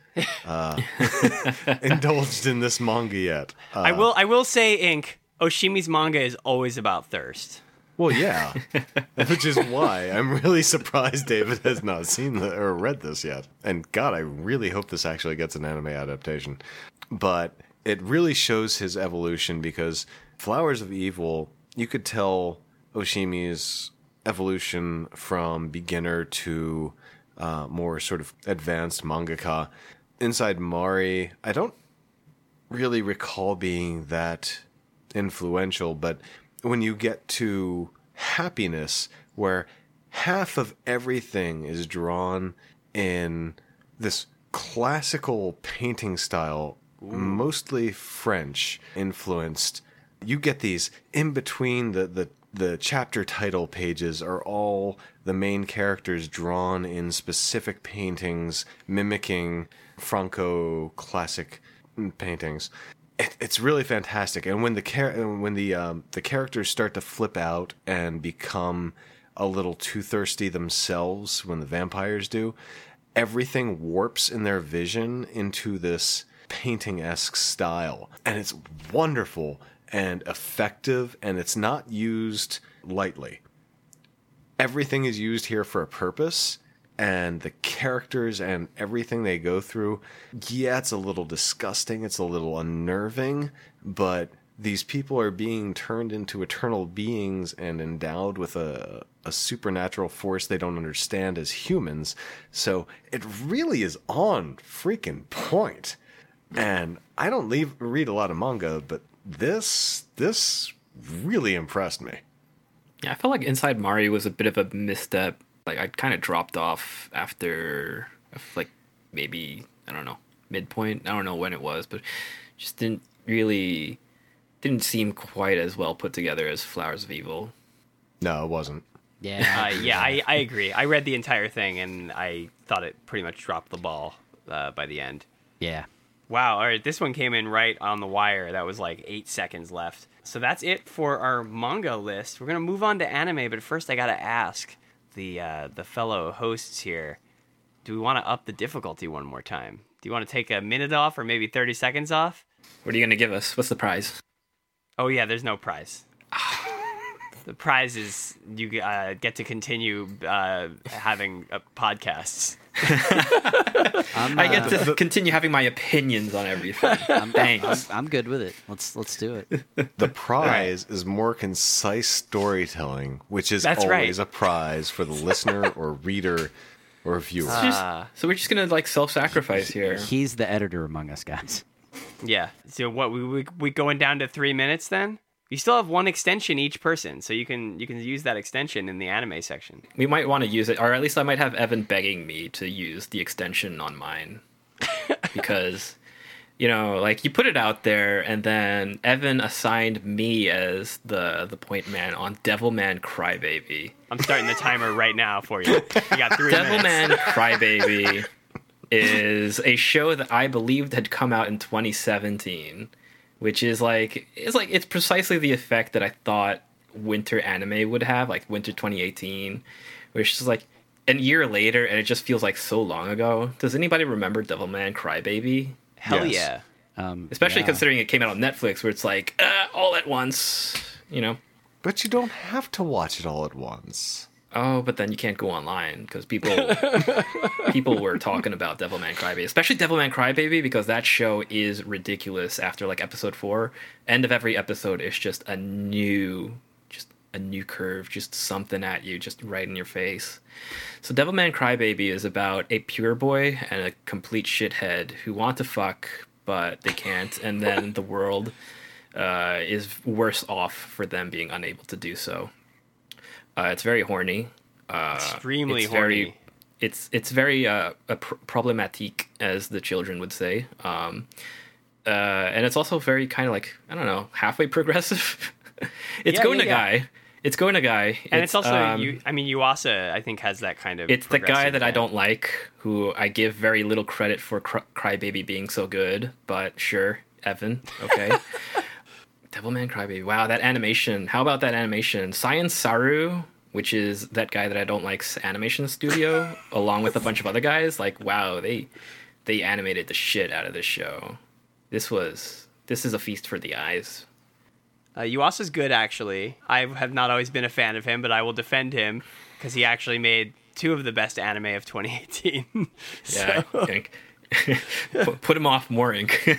indulged in this manga yet. I will say, Ink, Oshimi's manga is always about thirst. Well, yeah, which is why I'm really surprised David has not seen or read this yet. And God, I really hope this actually gets an anime adaptation. But it really shows his evolution, because Flowers of Evil, you could tell Oshimi's evolution from beginner to more sort of advanced mangaka. Inside Mari, I don't really recall being that influential, but when you get to Happiness, where half of everything is drawn in this classical painting style, mostly French influenced, you get these in between the chapter title pages are all the main characters drawn in specific paintings mimicking Franco classic paintings. It's really fantastic, and when the characters start to flip out and become a little too thirsty themselves, when the vampires do, everything warps in their vision into this painting-esque style, and it's wonderful and effective, and it's not used lightly. Everything is used here for a purpose. And the characters and everything they go through, yeah, it's a little disgusting, it's a little unnerving, but these people are being turned into eternal beings and endowed with a supernatural force they don't understand as humans, so it really is on freaking point. And I don't read a lot of manga, but this really impressed me. Yeah, I felt like Inside Mari was a bit of a misstep. Like, I kind of dropped off after, like, maybe, I don't know, midpoint. I don't know when it was, but just didn't seem quite as well put together as Flowers of Evil. No, it wasn't. Yeah. I agree. I read the entire thing, and I thought it pretty much dropped the ball by the end. Yeah. Wow, all right, this one came in right on the wire. That was like 8 seconds left. So that's it for our manga list. We're going to move on to anime, but first I got to ask the fellow hosts here, do we want to up the difficulty one more time? Do you want to take a minute off or maybe 30 seconds off? What are you going to give us? What's the prize? Oh yeah, there's no prize. The prize is you get to continue having podcasts. I get to continue having my opinions on everything. I'm good with it. Let's do it. The prize is more concise storytelling, which is always a prize for the listener or reader or viewer. So we're just gonna like self-sacrifice here. He's the editor among us, guys. Yeah. So what we going down to 3 minutes then? You still have one extension each person, so you can use that extension in the anime section. We might want to use it, or at least I might have Evan begging me to use the extension on mine. Because, like, you put it out there, and then Evan assigned me as the point man on Devilman Crybaby. I'm starting the timer right now for you. You got 3 minutes. Devilman Crybaby is a show that I believed had come out in 2017, which is it's precisely the effect that I thought winter anime would have, like winter 2018, which is like a year later and it just feels like so long ago. Does anybody remember Devilman Crybaby? Hell Yes. yeah. Especially Yeah. considering it came out on Netflix, where it's like all at once, you know. But you don't have to watch it all at once. Oh, but then you can't go online because people were talking about Devilman Crybaby, especially Devilman Crybaby, because that show is ridiculous. After like episode 4, end of every episode is just a new curve, just something at you, just right in your face. So Devilman Crybaby is about a pure boy and a complete shithead who want to fuck, but they can't, and then the world is worse off for them being unable to do so. It's very horny. Extremely it's horny. It's very problematique, as the children would say. And it's also very kind of like, I don't know, halfway progressive. It's Yeah, going yeah, to yeah. guy. It's going to guy. And it's also, Yuasa, I think, has that kind of. It's the guy progressive that I vibe. don't like, who I give very little credit for Crybaby being so good, but sure, Evan, okay. Devilman Crybaby. Wow, that animation. How about that animation? Science Saru, which is that guy that I don't like's animation studio, along with a bunch of other guys. Like, wow, they animated the shit out of this show. This is a feast for the eyes. Yuasa's good, actually. I have not always been a fan of him, but I will defend him because he actually made 2 of the best anime of 2018. Yeah, Ink. Put him off more, Ink.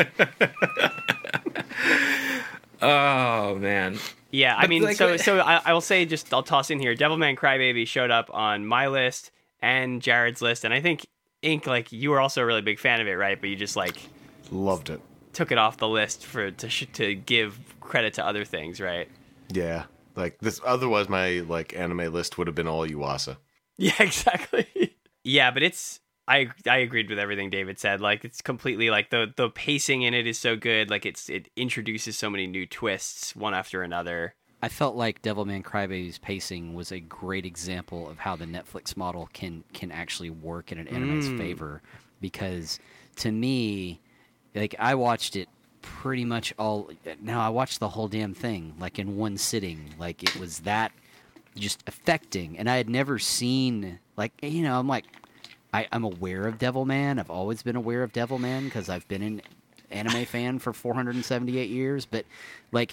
Oh man. Yeah, I But, mean, like, so I will say, just I'll toss in here, Devilman Crybaby showed up on my list and Jared's list, and I think Ink, like, you were also a really big fan of it, right? But you just like Loved it. took it off the list to give credit to other things, right? Yeah. Like this otherwise my like anime list would have been all Yuasa. Yeah, exactly. Yeah, but I agreed with everything David said. Like, it's completely like the pacing in it is so good. Like, it introduces so many new twists one after another. I felt like Devilman Crybaby's pacing was a great example of how the Netflix model can actually work in an anime's favor. Because to me, like, I watched it pretty much all. Now I watched the whole damn thing like in one sitting. Like, it was that just affecting, and I had never seen, like, you know, I'm like, I'm aware of Devilman. I've always been aware of Devilman because I've been an anime fan for 478 years, but like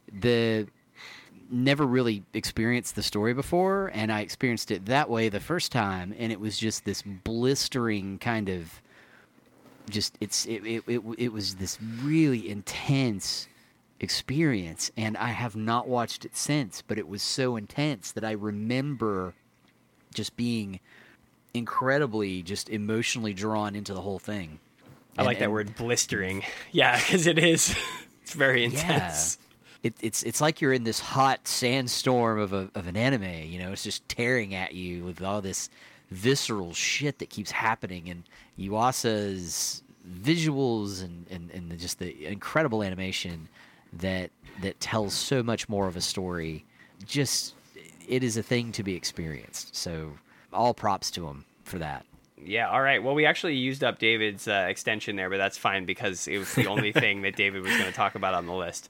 never really experienced the story before, and I experienced it that way the first time, and it was just this blistering kind of just it was this really intense experience, and I have not watched it since, but it was so intense that I remember just being incredibly just emotionally drawn into the whole thing. I like that word, blistering. Yeah, because it is. It's very intense. Yeah. It's like you're in this hot sandstorm of an anime, you know. It's just tearing at you with all this visceral shit that keeps happening, and Yuasa's visuals and just the incredible animation that tells so much more of a story. Just, it is a thing to be experienced. So all props to him for that. Yeah, all right. Well, we actually used up David's extension there, but that's fine because it was the only thing that David was going to talk about on the list.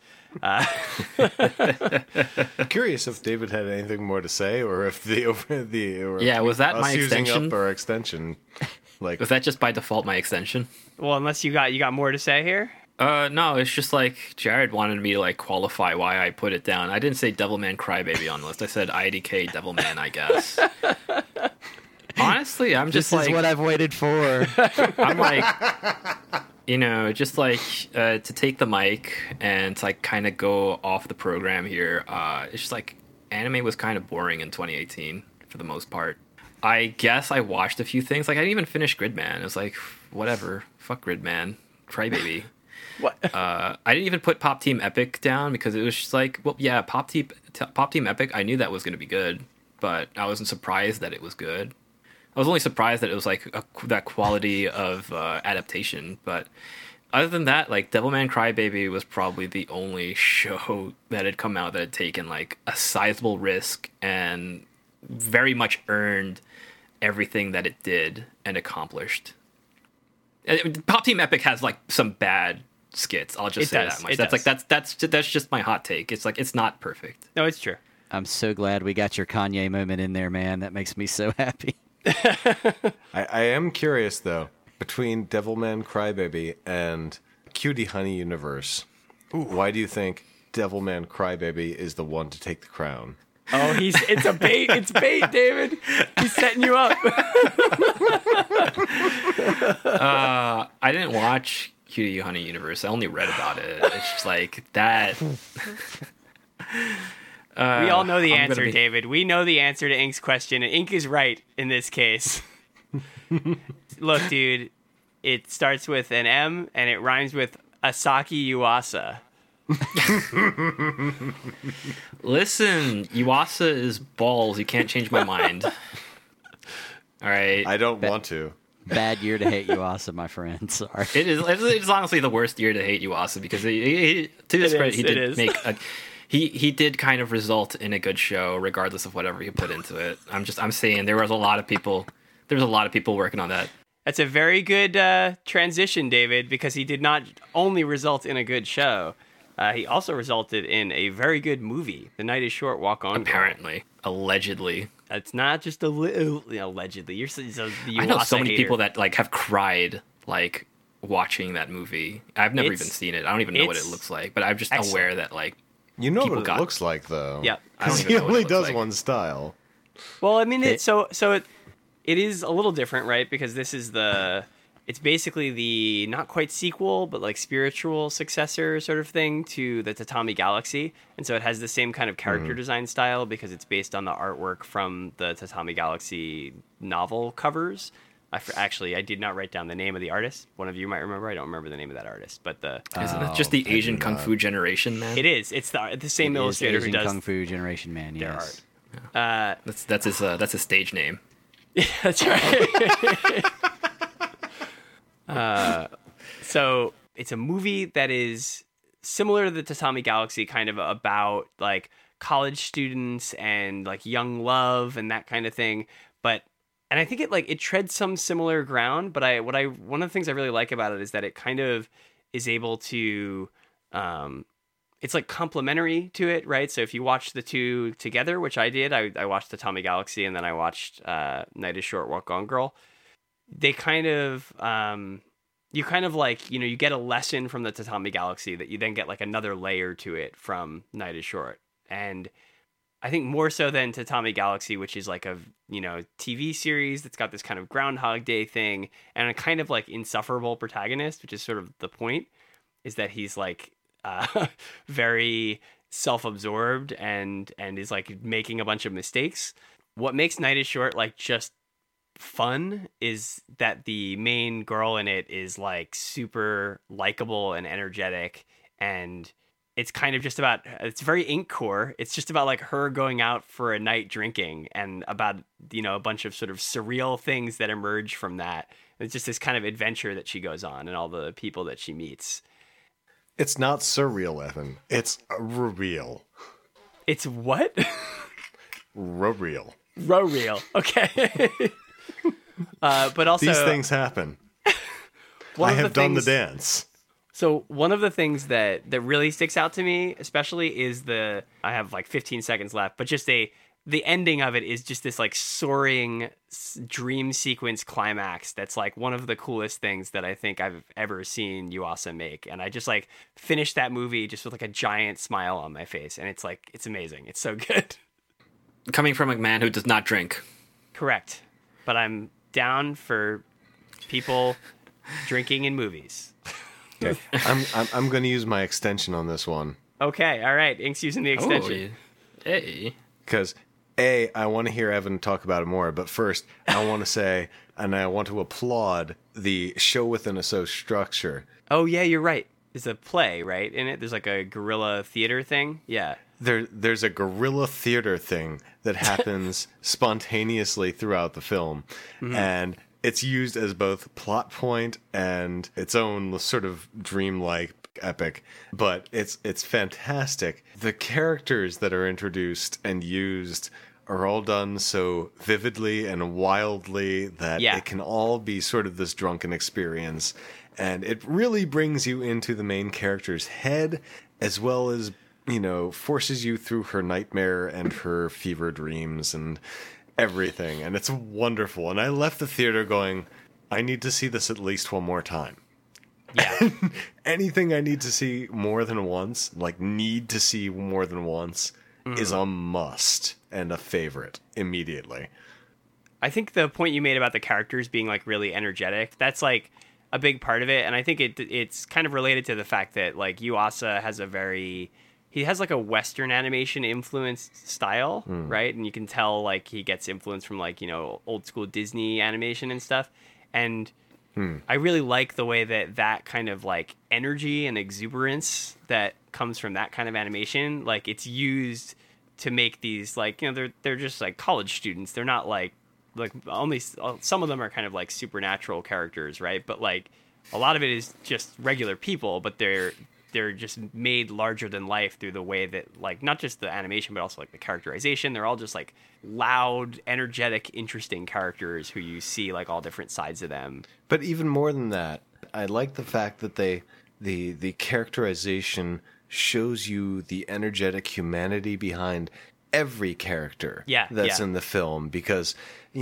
Curious if David had anything more to say, or if Was that us my using extension? up our extension? Like, Was that just by default my extension? Well, unless you got more to say here. No, it's just like Jared wanted me to like qualify why I put it down. I didn't say Devilman Crybaby on the list. I said IDK Devilman, I guess. Honestly, I'm just This is like, what I've waited for. I'm like, you know, just like to take the mic and to like kind of go off the program here. It's just like anime was kind of boring in 2018 for the most part. I guess I watched a few things. Like, I didn't even finish Gridman. It was like, whatever, fuck Gridman, Crybaby. What? I didn't even put Pop Team Epic down because it was just like, well, yeah, Pop Team Epic. I knew that was going to be good, but I wasn't surprised that it was good. I was only surprised that it was like that quality of adaptation. But other than that, like, Devilman Crybaby was probably the only show that had come out that had taken like a sizable risk and very much earned everything that it did and accomplished. Pop Team Epic has like some bad skits. I'll just It say does. that much. It That's does. like that's just my hot take. It's like it's not perfect. No, it's true. I'm so glad we got your Kanye moment in there, man. That makes me so happy. I am curious though, between Devilman Crybaby and Cutie Honey Universe, why do you think Devilman Crybaby is the one to take the crown? Oh, it's a bait. It's bait, David. He's setting you up. I didn't watch Cutie Honey Universe. I only read about it. It's just like that. We all know the I'm gonna answer, be- David. We know the answer to Ink's question, and Ink is right in this case. Look, dude, it starts with an M, and it rhymes with Asaki Yuasa. Listen, Yuasa is balls. You can't change my mind. All right. I don't want to. Bad year to hate you, awesome, my friend. Sorry. It's honestly the worst year to hate Yuasa because to his It credit, is, he it did is. make a. He did kind of result in a good show, regardless of whatever he put into it. I'm saying there was a lot of people. There was a lot of people working on that. That's a very good transition, David, because he did not only result in a good show, he also resulted in a very good movie. The Night is Short, Walk On. Girl. Apparently, allegedly. It's not just allegedly. You're the I know Yuasa so many hater. people that like have cried like watching that movie. I've never It's- even seen it. I don't even know what it it's looks like, but I'm just excellent. aware that like You know People what it got- looks like though. Yep. I don't Because even he know what only it looks does like. one style. Well, I mean, it is a little different, right? Because this is it's basically the not quite sequel, but like spiritual successor sort of thing to the Tatami Galaxy. And so it has the same kind of character design style because it's based on the artwork from the Tatami Galaxy novel covers. Actually, I did not write down the name of the artist. One of you might remember. I don't remember the name of that artist, but Isn't that just the Asian Kung Fu generation, man? it is. It's the same It is illustrator who Asian does Kung Fu Generation Man. their Yes. art. That's his stage name. That's right. So it's a movie that is similar to the Tatami Galaxy, kind of about like college students and like young love and that kind of thing. And I think it treads some similar ground. But one of the things I really like about it is that it kind of is able to, it's like complementary to it, right? So if you watch the two together, which I did, I watched Tatami Galaxy and then I watched Night is Short, Walk On Girl. They kind of, you kind of like, you get a lesson from the Tatami Galaxy that you then get like another layer to it from Night is Short. And I think more so than Tatami Galaxy, which is like a, TV series that's got this kind of Groundhog Day thing and a kind of like insufferable protagonist, which is sort of the point, is that he's like very self-absorbed and is like making a bunch of mistakes. What makes Night is Short like just fun is that the main girl in it is like super likable and energetic, and it's kind of just about, it's very Ink core. It's just about like her going out for a night drinking and about, a bunch of sort of surreal things that emerge from that. It's just this kind of adventure that she goes on and all the people that she meets. It's not surreal, Evan. It's real. It's what? Real. Real. Okay. But also These things happen. one I of have done the things- dance. So one of the things that really sticks out to me, especially, is I have like 15 seconds left, but just the ending of it is just this like soaring dream sequence climax. That's like one of the coolest things that I think I've ever seen Yuasa make. And I just like finished that movie just with like a giant smile on my face. And it's like, it's amazing. It's so good. Coming from a man who does not drink. Correct. But I'm down for people drinking in movies. Okay. I'm going to use my extension on this one Okay. All right. Ink's using the extension. Oh, hey. because I want to hear Evan talk about it more. But first, I want to say, and I want to applaud the show within a show structure. Oh yeah, you're right. There's a play, right? In it, there's like a guerrilla theater thing. Yeah. There's a guerrilla theater thing that happens spontaneously throughout the film, and it's used as both plot point and its own sort of dreamlike epic. But it's fantastic. The characters that are introduced and used are all done so vividly and wildly that Yeah. it can all be sort of this drunken experience. And it really brings you into the main character's head, as well as, forces you through her nightmare and her fever dreams and everything. And it's wonderful. And I left the theater going, I need to see this at least one more time. Yeah. Anything I need to see more than once, is a must and a favorite immediately. I think the point you made about the characters being like really energetic, that's like a big part of it. And I think it's kind of related to the fact that like Yuasa has he has like a Western animation influenced style, right? And you can tell like he gets influence from like, old school Disney animation and stuff. And I really like the way that kind of like energy and exuberance that comes from that kind of animation, like it's used to make these like, they're just like college students. They're not like only some of them are kind of like supernatural characters, right? But like a lot of it is just regular people, but they're just made larger than life through the way that like not just the animation but also like the characterization. They're all just like loud, energetic, interesting characters who you see like all different sides of them. But even more than that, I like the fact that the characterization shows you the energetic humanity behind every character that's in the film, because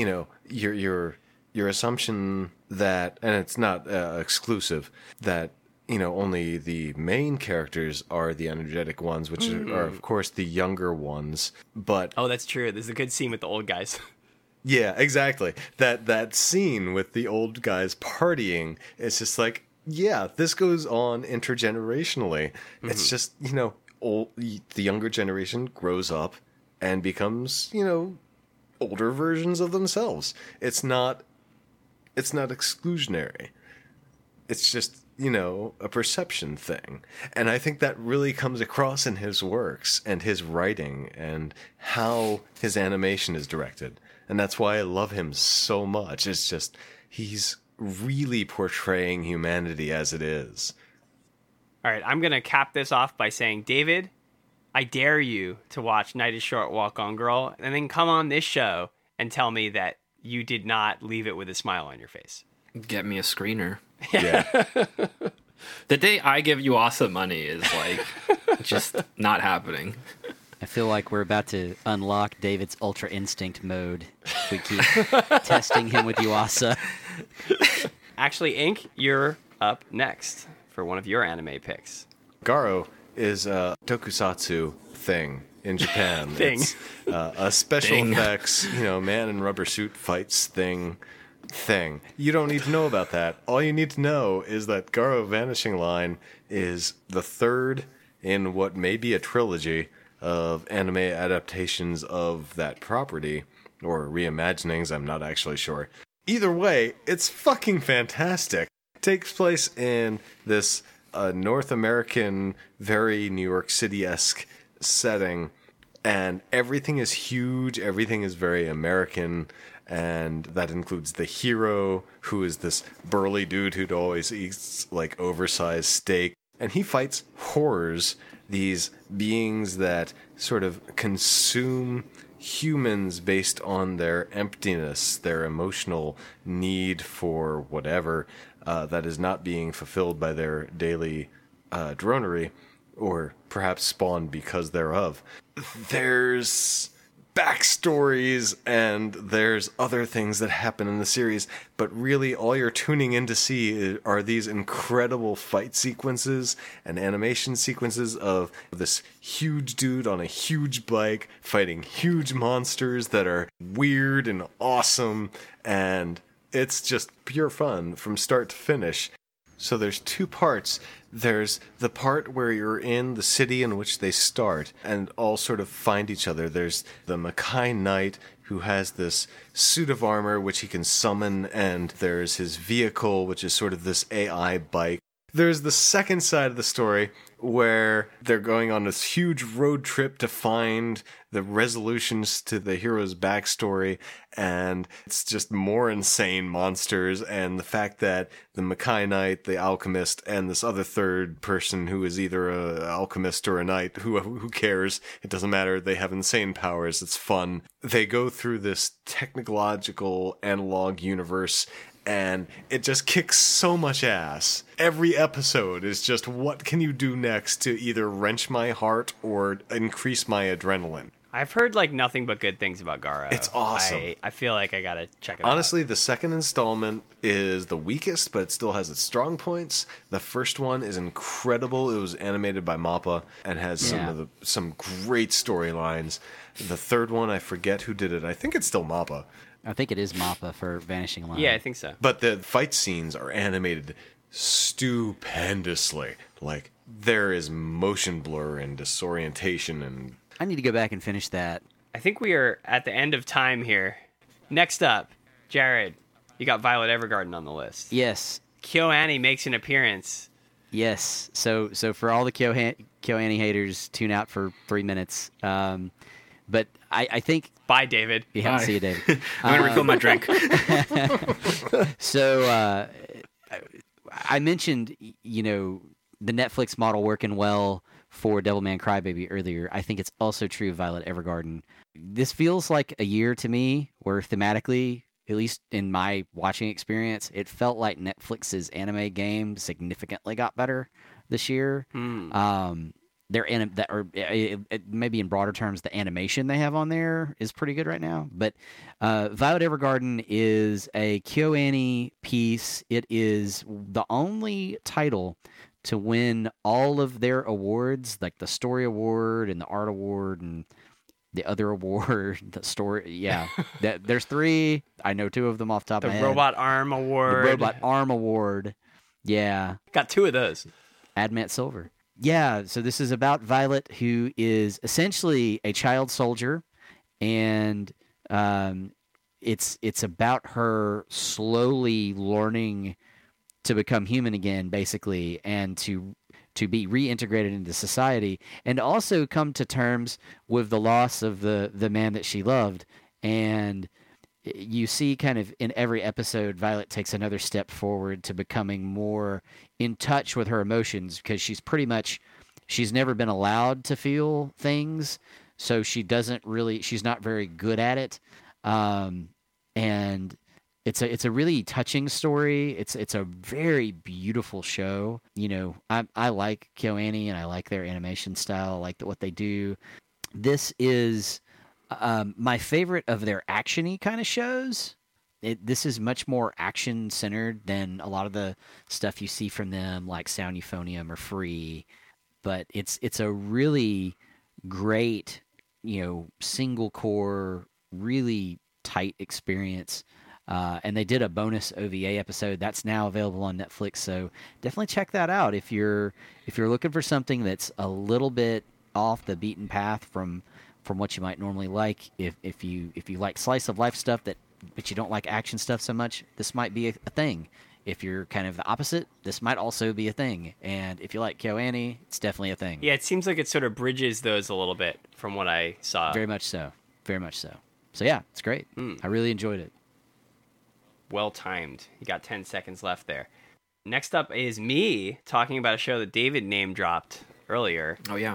your assumption that, and it's not exclusive, that only the main characters are the energetic ones, which are of course the younger ones. But oh, that's true. There's a good scene with the old guys. Yeah, exactly. That scene with the old guys partying, it's just like, yeah, this goes on intergenerationally. It's just, the younger generation grows up and becomes, older versions of themselves. It's not exclusionary. It's just, a perception thing. And I think that really comes across in his works and his writing and how his animation is directed. And that's why I love him so much. It's just, he's really portraying humanity as it is. All right, I'm going to cap this off by saying, David, I dare you to watch Night is Short, Walk On Girl, and then come on this show and tell me that you did not leave it with a smile on your face. Get me a screener. Yeah. The day I give Yuasa money is like just not happening. I feel like we're about to unlock David's Ultra Instinct mode. We keep testing him with Yuasa. Actually, Ink, you're up next for one of your anime picks. Garo is a tokusatsu thing in Japan. Thing. It's a special effects, man in rubber suit fights thing. You don't need to know about that. All you need to know is that Garo Vanishing Line is the third in what may be a trilogy of anime adaptations of that property, or reimaginings, I'm not actually sure. Either way, it's fucking fantastic. It takes place in this North American, very New York City-esque setting, and everything is huge, everything is very American, and that includes the hero, who is this burly dude who always eats like oversized steak, and he fights horrors, these beings that sort of consume humans based on their emptiness, their emotional need for whatever that is not being fulfilled by their daily dronery, or perhaps spawned because thereof. There's backstories and there's other things that happen in the series, but really all you're tuning in to see are these incredible fight sequences and animation sequences of this huge dude on a huge bike fighting huge monsters that are weird and awesome, and it's just pure fun from start to finish. So there's two parts. There's the part where you're in the city in which they start and all sort of find each other. There's the Makai Knight, who has this suit of armor which he can summon, and there's his vehicle, which is sort of this AI bike There's the second side of the story where they're going on this huge road trip to find the resolutions to the hero's backstory, and it's just more insane monsters, and the fact that the Mackay Knight, the alchemist, and this other third person who is either a alchemist or a knight, who cares? It doesn't matter. They have insane powers. It's fun. They go through this technological analog universe, and it just kicks so much ass. Every episode is just, what can you do next to either wrench my heart or increase my adrenaline? I've heard like nothing but good things about Garo. It's awesome. I feel like I gotta check it out. Honestly, the second installment is the weakest, but it still has its strong points. The first one is incredible. It was animated by MAPPA and has some great storylines. The third one, I forget who did it. I think it's still MAPPA. I think it is Mappa for Vanishing Line. Yeah, I think so. But the fight scenes are animated stupendously. Like, there is motion blur and disorientation, and I need to go back and finish that. I think we are at the end of time here. Next up, Jared, you got Violet Evergarden on the list. Yes. KyoAni makes an appearance. Yes. So for all the KyoAni haters, tune out for 3 minutes. But I think... Bye, David. Yeah, see you, David. I'm going to refill my drink. So I mentioned, the Netflix model working well for Devilman Crybaby earlier. I think it's also true of Violet Evergarden. This feels like a year to me where thematically, at least in my watching experience, it felt like Netflix's anime game significantly got better this year. Maybe in broader terms, the animation they have on there is pretty good right now. But Violet Evergarden is a KyoAni piece. It is the only title to win all of their awards, like the story award and the art award and the other award, the story. Yeah, there's 3. I know 2 of them off the top of my head. The Robot Arm Award. The Robot Arm Award. Yeah. Got 2 of those. Admant Silver. Yeah, so this is about Violet, who is essentially a child soldier, and it's about her slowly learning to become human again, basically, and to be reintegrated into society, and also come to terms with the loss of the man that she loved. And you see kind of in every episode, Violet takes another step forward to becoming more in touch with her emotions, because she's never been allowed to feel things, so she's not very good at it. And it's a really touching story. It's a very beautiful show. I like KyoAni and I like their animation style. I like what they do. This is my favorite of their action-y kind of shows. This is much more action-centered than a lot of the stuff you see from them, like Sound Euphonium or Free. But it's a really great, single-core, really tight experience. And they did a bonus OVA episode that's now available on Netflix. So definitely check that out if you're looking for something that's a little bit off the beaten path from what you might normally like. If you like slice of life stuff but you don't like action stuff so much, this might be a thing. If you're kind of the opposite, this might also be a thing. And if you like KyoAni, it's definitely a thing. Yeah, it seems like it sort of bridges those a little bit from what I saw. Very much so. Very much so. So yeah, it's great. I really enjoyed it. Well timed. You got 10 seconds left there. Next up is me talking about a show that David name dropped earlier. Oh, yeah.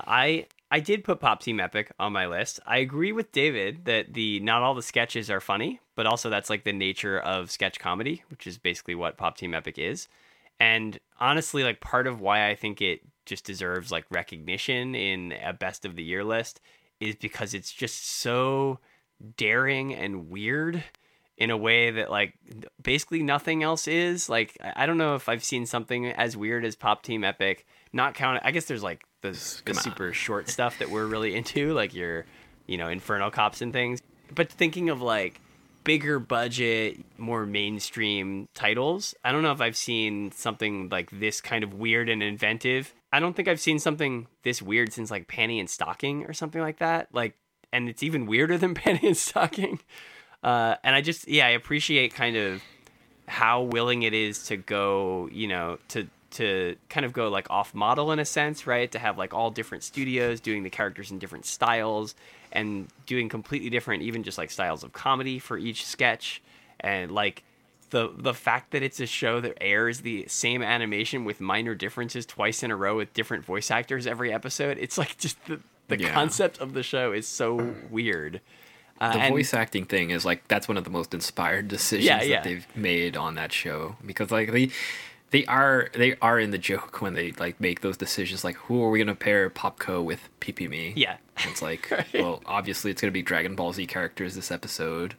I did put Pop Team Epic on my list. I agree with David that not all the sketches are funny, but also that's like the nature of sketch comedy, which is basically what Pop Team Epic is. And honestly, like part of why I think it just deserves like recognition in a best of the year list is because it's just so daring and weird in a way that like basically nothing else is. Like I don't know if I've seen something as weird as Pop Team Epic. Not counting, I guess there's like the super short stuff that we're really into, like your, Inferno Cops and things. But thinking of like bigger budget, more mainstream titles, I don't know if I've seen something like this kind of weird and inventive. I don't think I've seen something this weird since like Panty and Stocking or something like that. Like, and it's even weirder than Panty and Stocking. And I appreciate kind of how willing it is to go, to kind of go like off model in a sense, right? To have like all different studios doing the characters in different styles and doing completely different, even just like styles of comedy for each sketch. And like the fact that it's a show that airs the same animation with minor differences twice in a row with different voice actors every episode. It's like just the concept of the show is so weird. The voice acting thing is like that's one of the most inspired decisions that they've made on that show, because like they are in the joke when they like make those decisions, like who are we gonna pair Popco with Pipimi? Yeah, it's like well, obviously it's gonna be Dragon Ball Z characters this episode,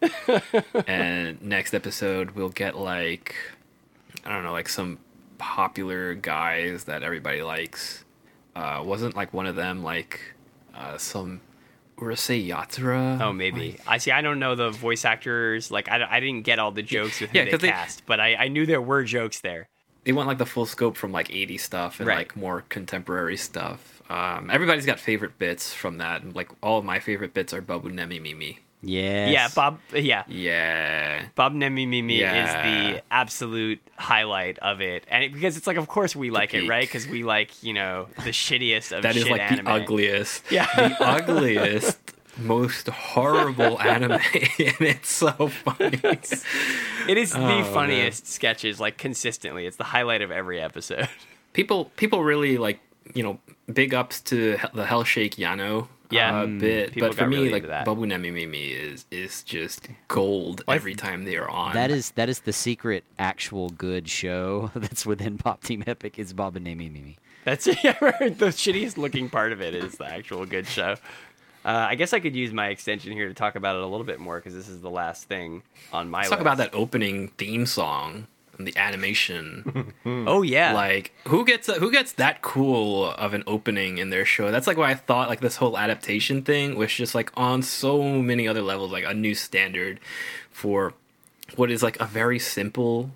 and next episode we'll get like I don't know, like some popular guys that everybody likes. Wasn't like one of them like some Urusei Yatsura? Oh, maybe. I see. I don't know the voice actors. Like, I didn't get all the jokes with who they cast, but I knew there were jokes there. They want like the full scope from like 80s stuff and like more contemporary stuff. Everybody's got favorite bits from that. And, like all of my favorite bits are Babu Nemi Mimi. Yes. Yeah, Bob. Yeah. Yeah. Bob Nemi Mimi is the absolute highlight of it, and because it's like, of course we like it, right? Because we like, you know, the shittiest of that shit is like anime. the ugliest. Yeah. The ugliest, most horrible anime, and it's so funny. It is the funniest sketches, like consistently. It's the highlight of every episode. People really like, you know, big ups to the Hell Shake Yano. Bit, but for me, really like Babu Nemi Mimi is just gold every time they are on. That is the secret, actual good show that's within Pop Team Epic is Babu Nemi Mimi. That's the shittiest looking part of it is the actual good show. I guess I could use my extension here to talk about it a little bit more because this is the last thing on my list. Talk about that opening theme song and the animation. Oh yeah, like who gets that cool of an opening in their show? That's like why I thought like this whole adaptation thing was just like on so many other levels, like a new standard for what is like a very simple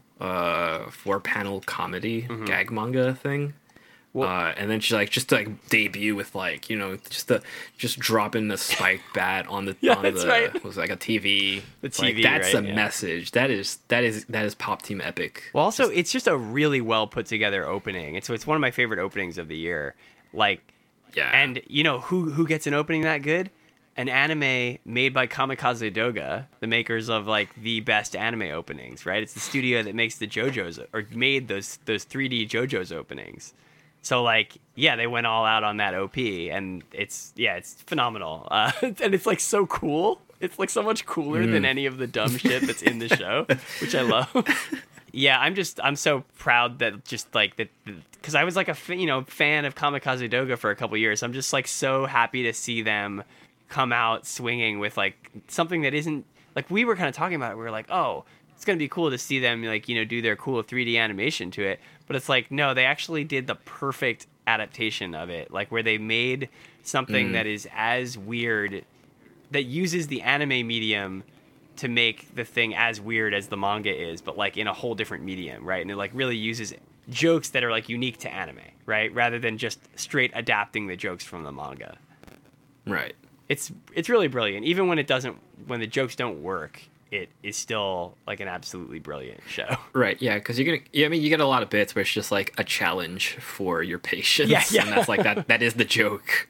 4-panel comedy gag manga thing. Well, and then she like just to like debut with like, you know, just dropping the spike bat on the was like a TV. The TV, like, that's right? a message. That is Pop Team Epic. Well, also it's just a really well put together opening. It's one of my favorite openings of the year. Like, and you know who gets an opening that good? An anime made by Kamikaze Doga, the makers of like the best anime openings, right? It's the studio that makes the JoJo's or made those 3D JoJo's openings. So like, yeah, they went all out on that OP, and it's phenomenal, and it's like so cool. It's like so much cooler than any of the dumb shit that's in the show, which I love. Yeah, I'm so proud that just like that, because I was like a fan of Kamikaze Doga for a couple years. So I'm just like so happy to see them come out swinging with like something that isn't like we were kind of talking about it. We were like, oh, it's gonna be cool to see them like do their cool 3D animation to it. But it's like, no, they actually did the perfect adaptation of it, like where they made something that is as weird, that uses the anime medium to make the thing as weird as the manga is, but like in a whole different medium, right? And it like really uses jokes that are like unique to anime, right? Rather than just straight adapting the jokes from the manga. Right. It's really brilliant. Even when when the jokes don't work, it is still like an absolutely brilliant show. Right, yeah, because you get a lot of bits where it's just like a challenge for your patience. Yeah. And that's like that is the joke.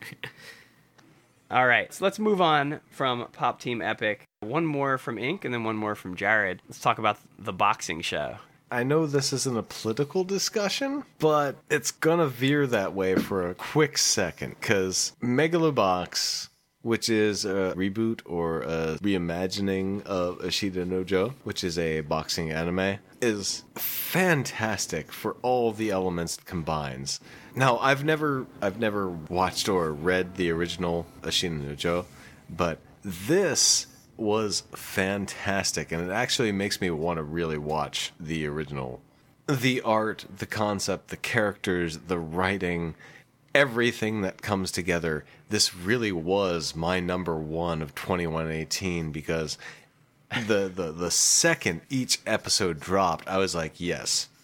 All right, so let's move on from Pop Team Epic. One more from Ink and then one more from Jared. Let's talk about the boxing show. I know this isn't a political discussion, but it's gonna veer that way for a quick second, because Megalobox, which is a reboot or a reimagining of Ashita no Jo, which is a boxing anime, is fantastic for all the elements it combines. Now, I've never watched or read the original Ashita no Jo, but this was fantastic, and it actually makes me want to really watch the original. The art, the concept, the characters, the writing, everything that comes together. This really was my number one of 2118, because the second each episode dropped, I was like, yes,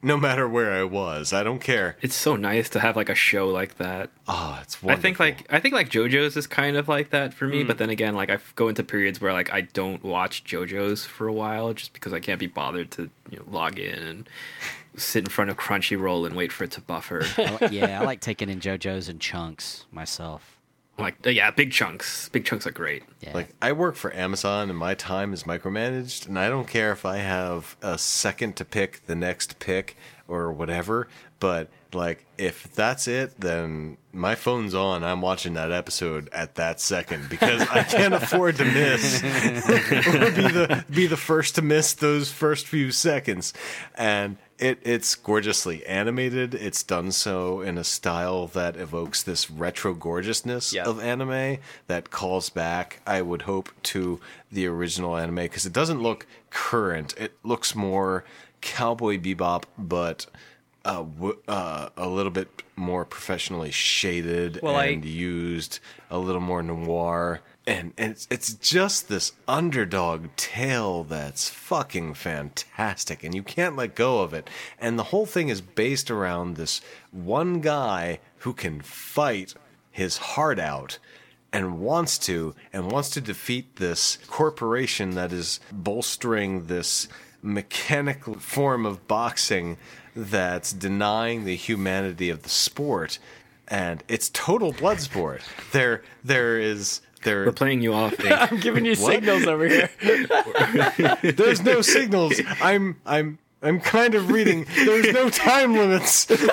no matter where I was. I don't care. It's so nice to have like a show like that. Oh, it's wonderful. I think like JoJo's is kind of like that for me, but then again, like I go into periods where like I don't watch JoJo's for a while just because I can't be bothered to log in and sit in front of Crunchyroll and wait for it to buffer. I like taking in JoJo's in chunks myself. Like yeah, big chunks. Big chunks are great. Yeah. Like, I work for Amazon and my time is micromanaged, and I don't care if I have a second to pick the next pick or whatever, but like, if that's it, then my phone's on. I'm watching that episode at that second because I can't afford to miss or be the first to miss those first few seconds. And it's gorgeously animated. It's done so in a style that evokes this retro gorgeousness of anime that calls back, I would hope, to the original anime, because it doesn't look current. It looks more Cowboy Bebop, but a little bit more professionally shaded and used, a little more noir. And it's just this underdog tale that's fucking fantastic, and you can't let go of it. And the whole thing is based around this one guy who can fight his heart out and wants to defeat this corporation that is bolstering this mechanical form of boxing that's denying the humanity of the sport. And it's total blood sport. We're playing you off. I'm giving you signals over here. There's no signals. I'm kind of reading. There's no time limits. The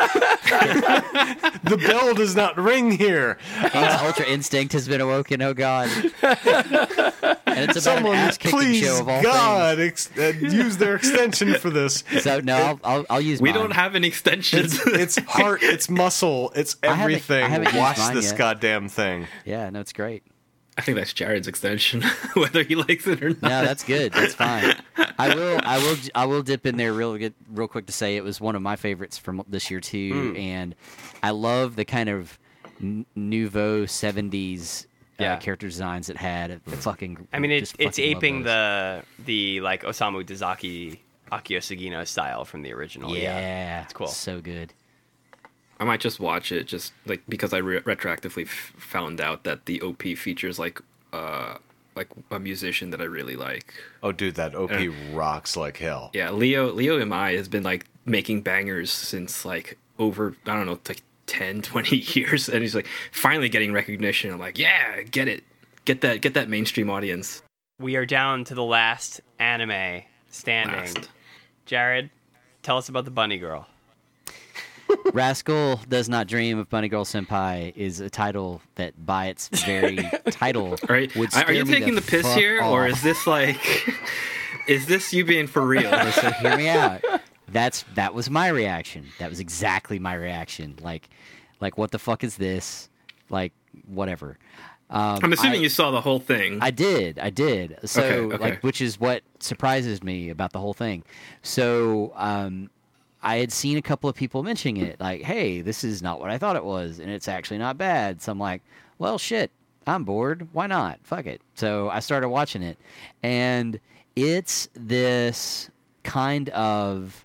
bell does not ring here. Ultra Instinct has been awoken. Oh God! And it's about an ass-kicking show of all things. Use their extension for this. So no, I'll use. We mine. don't have an extension. It's heart. It's muscle. It's everything. I haven't used Watch mine this yet. goddamn thing. Yeah, no, it's great. I think that's Jared's extension, whether he likes it or not. No, that's good. That's fine. I will dip in there real quick to say it was one of my favorites from this year too, and I love the kind of nouveau 70s character designs it had. Fucking. I mean, it's fucking love aping those. the like Osamu Dezaki, Akio Sugino style from the original. Yeah, it's cool. So good. I might just watch it just like because I retroactively found out that the OP features like a musician that I really like. Oh, dude, that OP rocks like hell. Yeah, Leo Imai has been like making bangers since like over, I don't know, like 10, 20 years, and he's like finally getting recognition. I'm like, yeah, get that mainstream audience. We are down to the last anime standing. Jared, tell us about the Bunny Girl. Rascal Does Not Dream of Bunny Girl Senpai is a title that, by its very title, Right? would Are you scare me taking the piss fuck here, or off. is this like, is this you being for real? So hear me out. That was my reaction. That was exactly my reaction. Like what the fuck is this? Like whatever. I'm assuming you saw the whole thing. I did. So Okay. like, which is what surprises me about the whole thing. So I had seen a couple of people mentioning it, like, hey, this is not what I thought it was, and it's actually not bad. So I'm like, well, shit, I'm bored. Why not? Fuck it. So I started watching it, and it's this kind of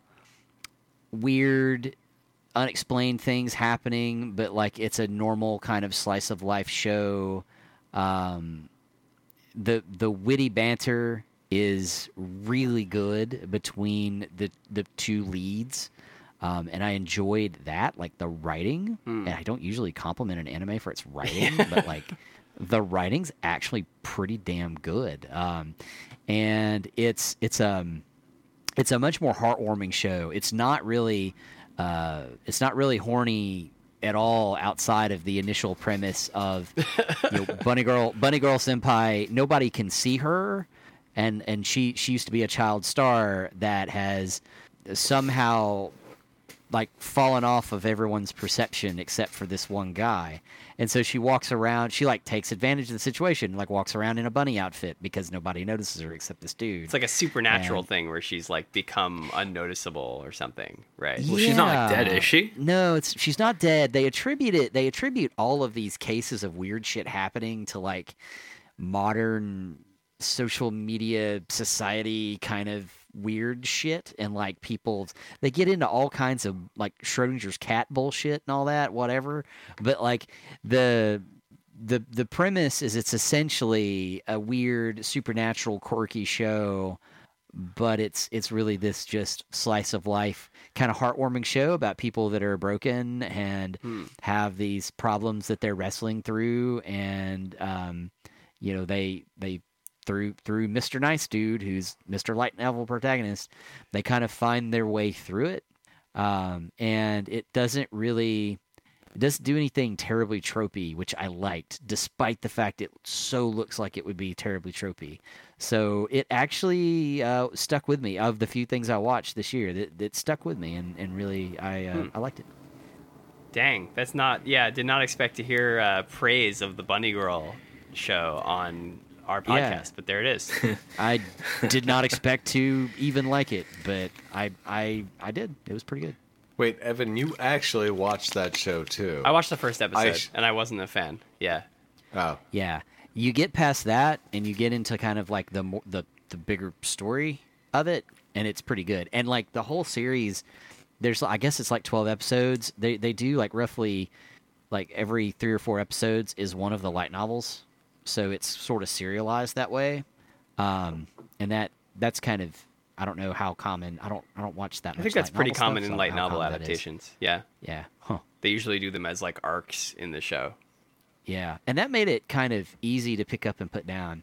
weird, unexplained things happening, but like it's a normal kind of slice of life show. The witty banter is really good between the two leads, and I enjoyed that, like the writing. And I don't usually compliment an anime for its writing, but like the writing's actually pretty damn good. And it's a much more heartwarming show. It's not really horny at all outside of the initial premise of Bunny Girl Senpai. Nobody can see her. And she used to be a child star that has somehow like fallen off of everyone's perception except for this one guy. And so she walks around, she like takes advantage of the situation, like walks around in a bunny outfit because nobody notices her except this dude. It's like a supernatural thing where she's like become unnoticeable or something, right? Well, she's not like dead, is she? No, she's not dead. They attribute all of these cases of weird shit happening to like modern social media society kind of weird shit and like they get into all kinds of like Schrodinger's cat bullshit and all that, whatever. But like the premise is it's essentially a weird supernatural quirky show, but it's really this just slice of life kind of heartwarming show about people that are broken and have these problems that they're wrestling through, and they through Mr. Nice Dude, who's Mr. Light Novel protagonist, they kind of find their way through it, and it doesn't do anything terribly tropey, which I liked, despite the fact it so looks like it would be terribly tropey. So it actually stuck with me. Of the few things I watched this year, that stuck with me, and really I liked it. Dang, that's not. Yeah, did not expect to hear praise of the Bunny Girl show on our podcast, but there it is. I did not expect to even like it, but I did. It was pretty good. Wait, Evan, you actually watched that show too? I watched the first episode, and I wasn't a fan. Yeah. Oh. Yeah. You get past that, and you get into kind of like the bigger story of it, and it's pretty good. And like the whole series, I guess it's like 12 episodes. They do like roughly like every 3 or 4 episodes is one of the light novels, so it's sort of serialized that way. And that's kind of, I don't know how common. I don't watch that much. I think that's pretty common stuff, in so light how novel common that is. adaptations. Yeah. Yeah. Huh. They usually do them as like arcs in the show. Yeah, and that made it kind of easy to pick up and put down.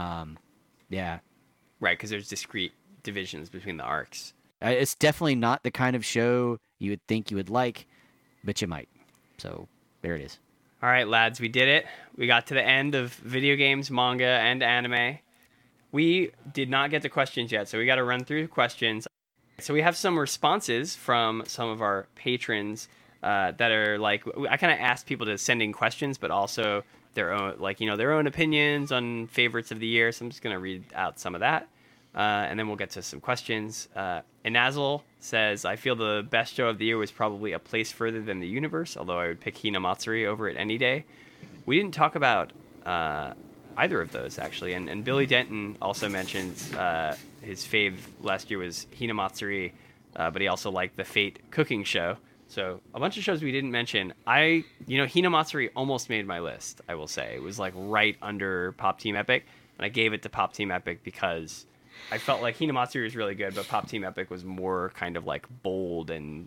Yeah. Right, because there's discrete divisions between the arcs. It's definitely not the kind of show you would think you would like, but you might. So there it is. All right, lads, we did it. We got to the end of video games, manga, and anime. We did not get to questions yet, so we got to run through questions. So we have some responses from some of our patrons that are like, I kind of asked people to send in questions, but also their own, their own opinions on favorites of the year. So I'm just going to read out some of that. And then we'll get to some questions. Inazul says, I feel the best show of the year was probably A Place Further Than the Universe, although I would pick Hinamatsuri over it any day. We didn't talk about either of those, actually. And Billy Denton also mentions his fave last year was Hinamatsuri, but he also liked the Fate cooking show. So a bunch of shows we didn't mention. Hinamatsuri almost made my list, I will say. It was like right under Pop Team Epic, and I gave it to Pop Team Epic because I felt like Hinamatsuri was really good, but Pop Team Epic was more kind of like bold and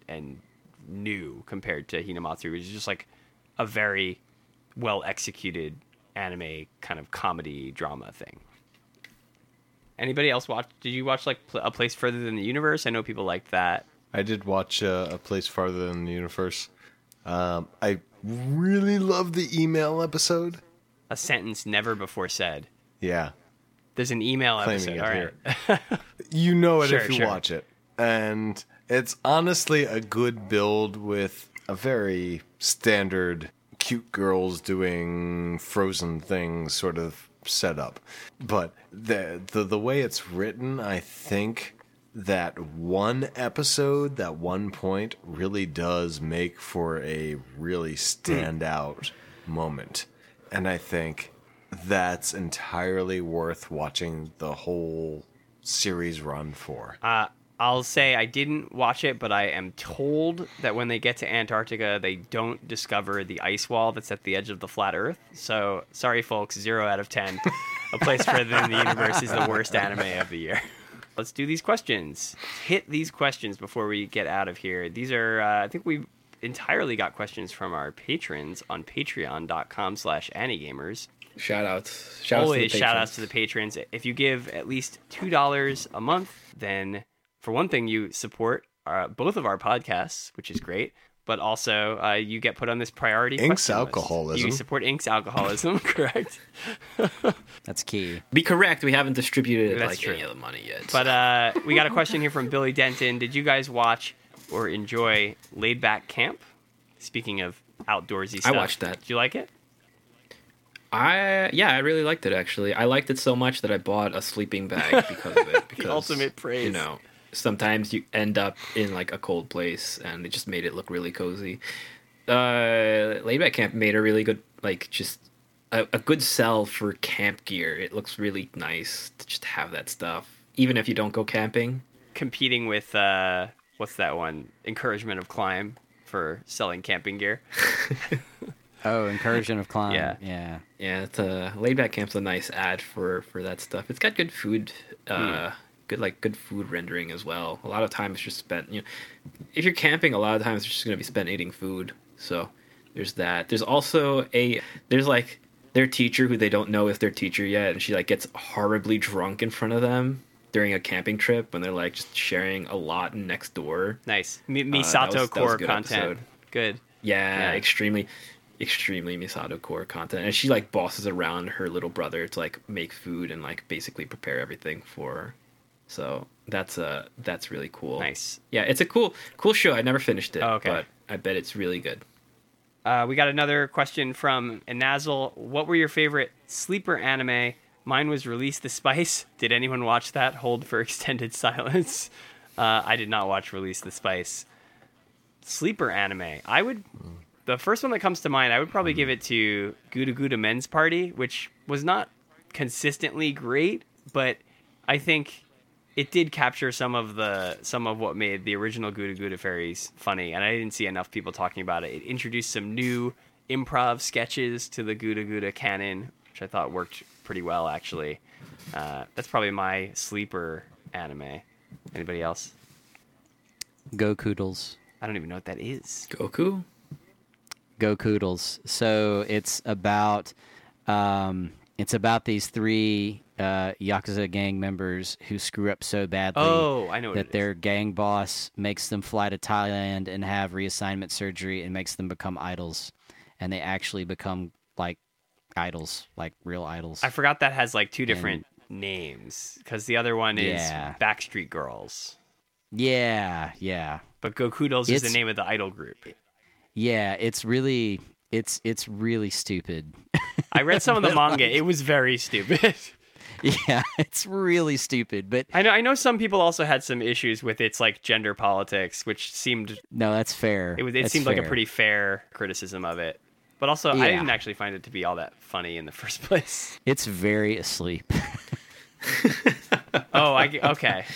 new compared to Hinamatsuri, which is just like a very well executed anime kind of comedy drama thing. Anybody else watch? Did you watch like A Place Further Than the Universe? I know people liked that. I did watch A Place Farther Than the Universe. I really loved the email episode. A sentence never before said. Yeah. There's an email Claiming episode. it All right. You know it if you Sure. watch it. And it's honestly a good build with a very standard cute girls doing frozen things sort of setup. But the way it's written, I think that one episode, that one point, really does make for a really standout moment. And I think that's entirely worth watching the whole series run for. I'll say I didn't watch it, but I am told that when they get to Antarctica, they don't discover the ice wall that's at the edge of the flat Earth. So, sorry, folks, 0 out of 10. A Place Further Than the Universe is the worst anime of the year. Let's do these questions. Hit these questions before we get out of here. These are, I think we've entirely got questions from our patrons on patreon.com/anigamers. Shout-outs. Always shout-outs to the patrons. If you give at least $2 a month, then for one thing, you support both of our podcasts, which is great. But also, you get put on this priority Ink's question list. alcoholism. You support Ink's alcoholism, correct? That's key. Be correct. We haven't distributed That's true. any of the money yet. But we got a question here from Billy Denton. Did you guys watch or enjoy Laid Back Camp? Speaking of outdoorsy stuff. I watched that. Did you like it? I really liked it, actually. I liked it so much that I bought a sleeping bag because of it. Because, ultimate praise. You know, sometimes you end up in like a cold place, and it just made it look really cozy. Laid Back Camp made a really good, like, just a good sell for camp gear. It looks really nice to just have that stuff, even if you don't go camping. competing with what's that one? Encouragement of Climb for selling camping gear. Oh, Incursion of Climb. Yeah. Yeah. Yeah, it's Laid Back Camp's a nice ad for that stuff. It's got good food, good food rendering as well. A lot of time it's just spent, if you're camping, a lot of times it's just gonna be spent eating food. So there's that. There's also there's like their teacher who they don't know is their teacher yet, and she like gets horribly drunk in front of them during a camping trip when they're like just sharing a lot next door. Nice. that Misato was core a good content. episode. Good. Yeah, extremely Misato core content, and she like bosses around her little brother to like make food and like basically prepare everything for her. So that's really cool. Nice. Yeah, it's a cool show. I never finished it, Oh, okay. but I bet it's really good. We got another question from Inazal. What were your favorite sleeper anime? Mine was Release the Spice. Did anyone watch that? Hold for extended silence. I did not watch Release the Spice. Sleeper anime. The first one that comes to mind, I would probably give it to Guda Guda Men's Party, which was not consistently great, but I think it did capture some of what made the original Guda Guda Fairies funny, and I didn't see enough people talking about it. It introduced some new improv sketches to the Guda Guda canon, which I thought worked pretty well, actually. That's probably my sleeper anime. Anybody else? Go Koodles. I don't even know what that is. Goku? Go Koodles. So it's about these three Yakuza gang members who screw up so badly Oh, I know what that it their gang boss makes them fly to Thailand and have reassignment surgery and makes them become idols. And they actually become like idols, like real idols. I forgot that has like two different names, because the other one is Yeah. Backstreet Girls. Yeah. But Gokudols is the It's- name of the idol group. Yeah, it's really stupid. I read some of the manga. It was very stupid. Yeah, it's really stupid. But I know some people also had some issues with its like gender politics, which seemed no, that's fair. it That's seemed like a fair. pretty fair criticism of it. But also, I Yeah. didn't actually find it to be all that funny in the first place. It's very asleep. Oh, okay.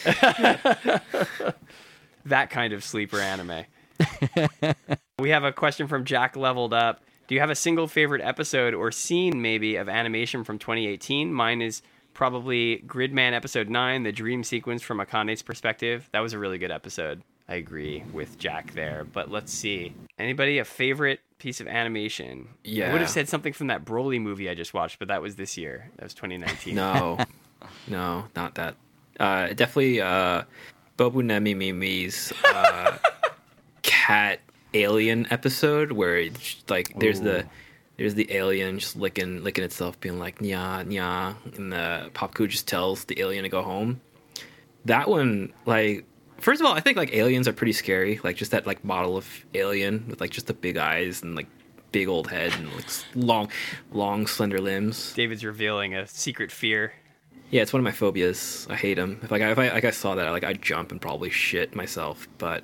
That kind of sleeper anime. We have a question from Jack Leveled Up. Do you have a single favorite episode or scene, maybe, of animation from 2018? Mine is probably Gridman Episode 9, the dream sequence from Akane's perspective. That was a really good episode. I agree with Jack there. But let's see. Anybody a favorite piece of animation? I Yeah. would have said something from that Broly movie I just watched, but that was this year. That was 2019. No, not that. Definitely Bobu Nemi Mimi's cat alien episode where it's like there's the alien just licking itself, being like nya nya, and the Papu just tells the alien to go home. That one, like, first of all, I think like aliens are pretty scary. Like just that like model of alien with like just the big eyes and like big old head and like long slender limbs. David's revealing a secret fear. Yeah, it's one of my phobias. I hate them. If I saw that, I'd jump and probably shit myself. But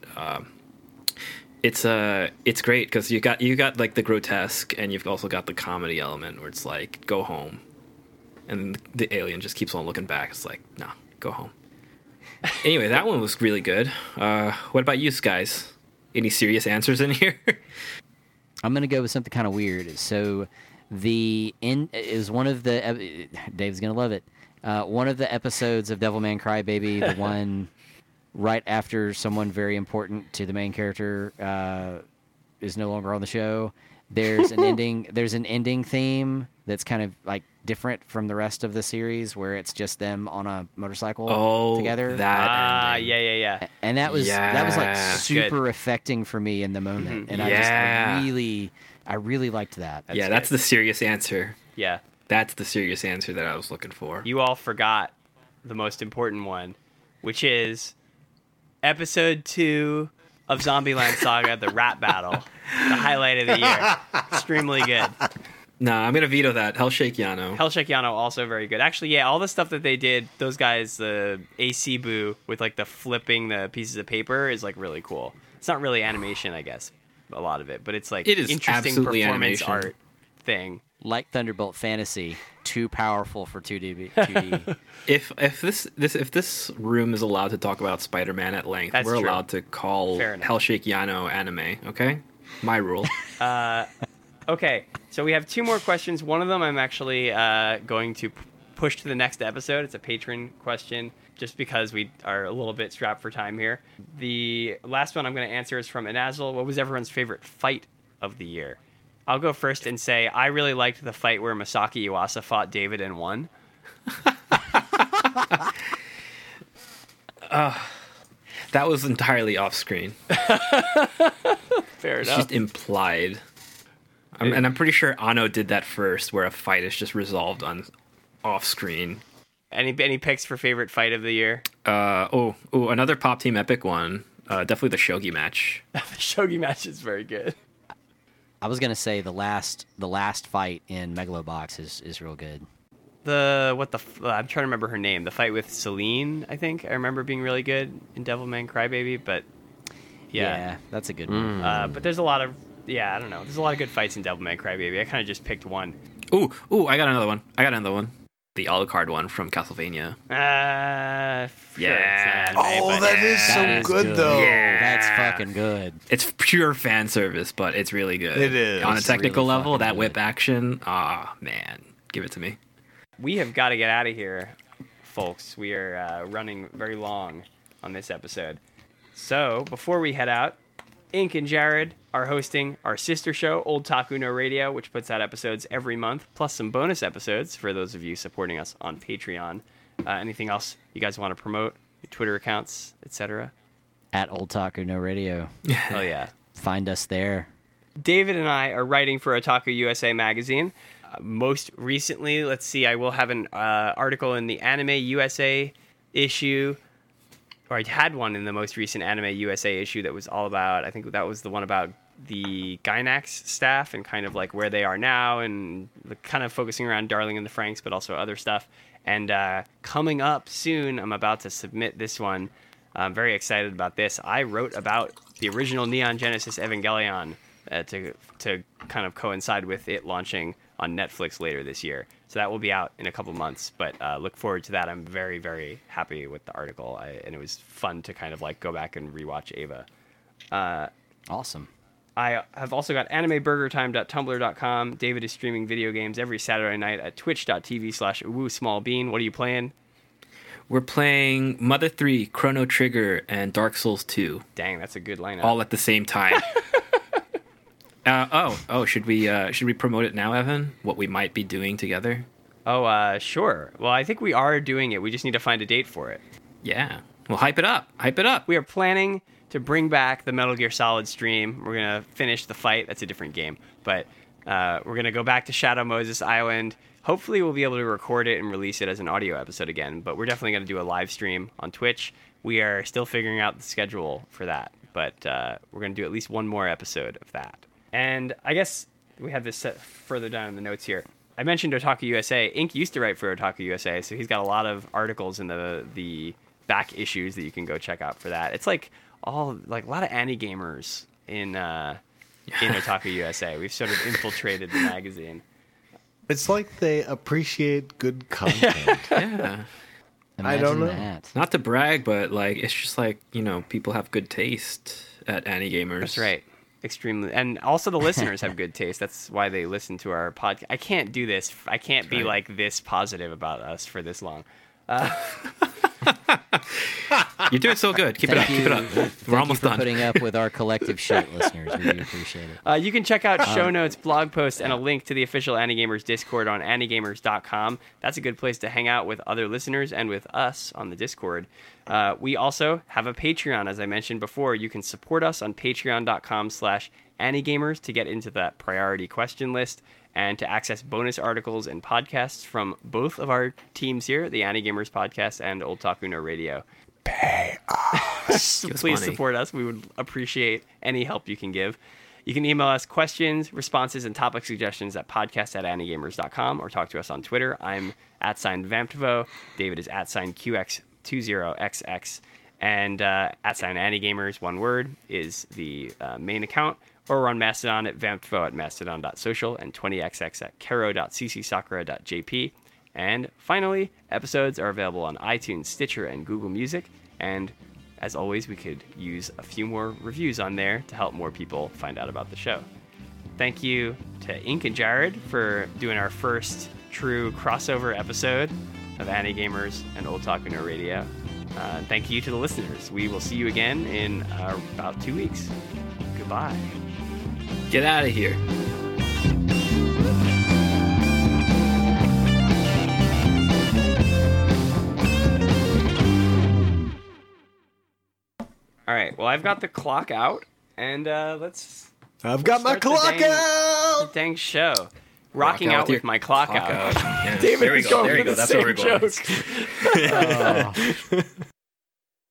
it's great because you got like the grotesque, and you've also got the comedy element where it's like go home, and the alien just keeps on looking back. It's like no, go home. Anyway, that one was really good. What about you guys? Any serious answers in here? I'm gonna go with something kind of weird. So, the end is one of the Dave's gonna love it. One of the episodes of Devilman Crybaby, the one right after someone very important to the main character is no longer on the show. There's an ending. There's an ending theme that's kind of like different from the rest of the series, where it's just them on a motorcycle together. that ending. Yeah. And that was Yeah. like super affecting for me in the moment, and Yeah. I really liked that. That's the serious answer. Yeah. That's the serious answer that I was looking for. You all forgot the most important one, which is episode 2 of Zombieland Saga, the rap battle. The highlight of the year. Extremely good. Nah, I'm gonna veto that. Hell Shake Yano. Hell Shake Yano, also very good. Actually, yeah, all the stuff that they did, those guys, the AC Boo with like the flipping the pieces of paper is like really cool. It's not really animation, I guess, a lot of it, but it's like It is interesting absolutely performance animation. art thing. Like Thunderbolt Fantasy, too powerful for 2D. 2D. If this room is allowed to talk about Spider-Man at length, That's we're true. allowed to call Fair enough. Hellshake Yano anime. Okay, my rule. Okay, so we have 2 more questions. One of them I'm actually going to push to the next episode. It's a patron question, just because we are a little bit strapped for time here. The last one I'm going to answer is from Inazul. What was everyone's favorite fight of the year? I'll go first and say I really liked the fight where Masaki Iwasa fought David and won. That was entirely off screen. Fair It's enough. just implied. And I'm pretty sure Ano did that first, where a fight is just resolved on off screen. Any picks for favorite fight of the year? Another Pop Team Epic one. Definitely the Shogi match. The Shogi match is very good. I was gonna say the last fight in Megalobox is real good. I'm trying to remember her name. The fight with Celine, I think. I remember being really good in Devilman Crybaby, but yeah. That's a good one. But there's a lot of I don't know. There's a lot of good fights in Devilman Crybaby. I kind of just picked one. I got another one. The Alucard one from Castlevania. Sure, Yeah. it's not anime, but that is so That is good, though. Yeah. That's fucking good. It's pure fan service, but it's really good. It is. On a It's technical really level, fucking that good. whip action, man, give it to me. We have got to get out of here, folks. We are running very long on this episode. So, before we head out, Ink and Jared are hosting our sister show, Old Taku No Radio, which puts out episodes every month, plus some bonus episodes for those of you supporting us on Patreon. Anything else you guys want to promote? Your Twitter accounts, etc.? At Old Taku No Radio. Oh, yeah. Find us there. David and I are writing for Otaku USA magazine. Most recently, let's see, I will have an article in the Anime USA issue, or I had one in the most recent Anime USA issue that was all about, I think that was the one about the Gainax staff and kind of like where they are now, and kind of focusing around Darling and the Franxx, but also other stuff. And coming up soon, I'm about to submit this one. I'm very excited about this. I wrote about the original Neon Genesis Evangelion to kind of coincide with it launching on Netflix later this year. So that will be out in a couple months, but look forward to that. I'm very, very happy with the article, and it was fun to kind of like go back and rewatch Ava. Awesome. I have also got animeburgertime.tumblr.com. David is streaming video games every Saturday night at twitch.tv/woosmallbean. What are you playing? We're playing Mother 3, Chrono Trigger, and Dark Souls 2, Dang, that's a good lineup. all at the same time. Should we promote it now, Evan? What we might be doing together? Sure. Well, I think we are doing it. We just need to find a date for it. Yeah. Well, hype it up. Hype it up. We are planning to bring back the Metal Gear Solid stream. We're going to finish the fight. That's a different game. But we're going to go back to Shadow Moses Island. Hopefully we'll be able to record it and release it as an audio episode again. But we're definitely going to do a live stream on Twitch. We are still figuring out the schedule for that. But we're going to do at least one more episode of that. And I guess we have this set further down in the notes here. I mentioned Otaku USA. Ink used to write for Otaku USA, so he's got a lot of articles in the back issues that you can go check out for that. It's like a lot of anti-gamers in Otaku USA. We've sort of infiltrated the magazine. It's like they appreciate good content. Yeah. I don't Imagine know. that. Not to brag, but like it's just like, people have good taste at Anti-Gamers. That's right. Extremely. And also the listeners have good taste. That's why they listen to our podcast. I can't do this. I can't be right. like this positive about us for this long. You're doing so good. Keep it up. Thank Keep it you. up. Thank We're almost you for done. putting up with our collective shit, listeners. We do appreciate it. You can check out show notes, blog posts, and a link to the official Antigamers Discord on antigamers.com. That's a good place to hang out with other listeners and with us on the Discord. We also have a Patreon, as I mentioned before. You can support us on patreon.com/Antigamers to get into that priority question list and to access bonus articles and podcasts from both of our teams here, the Antigamers Podcast and Old Taku No Radio. So Give us please money. support us. We would appreciate any help you can give. You can email us questions, responses, and topic suggestions at podcast@antigamers.com or talk to us on Twitter. I'm @VampTvo. David is @QX20XX. And @AnnieGamers, one word, is the main account. Or we're on Mastodon at vampfo@mastodon.social and 20xx at kero.ccsakura.jp. And finally, episodes are available on iTunes, Stitcher, and Google Music. And as always, we could use a few more reviews on there to help more people find out about the show. Thank you to Ink and Jared for doing our first true crossover episode of Annie Gamers and Old Talk Nerd Radio. Thank you to the listeners. We will see you again in about 2 weeks. Goodbye. Get out of here. All right. Well, I've got the clock out, and let's. I've got my start the clock out. The dang show. Rocking Rock out with my clock out. Yeah. David There we is go. going There for you go. the That's where same we're going. joke.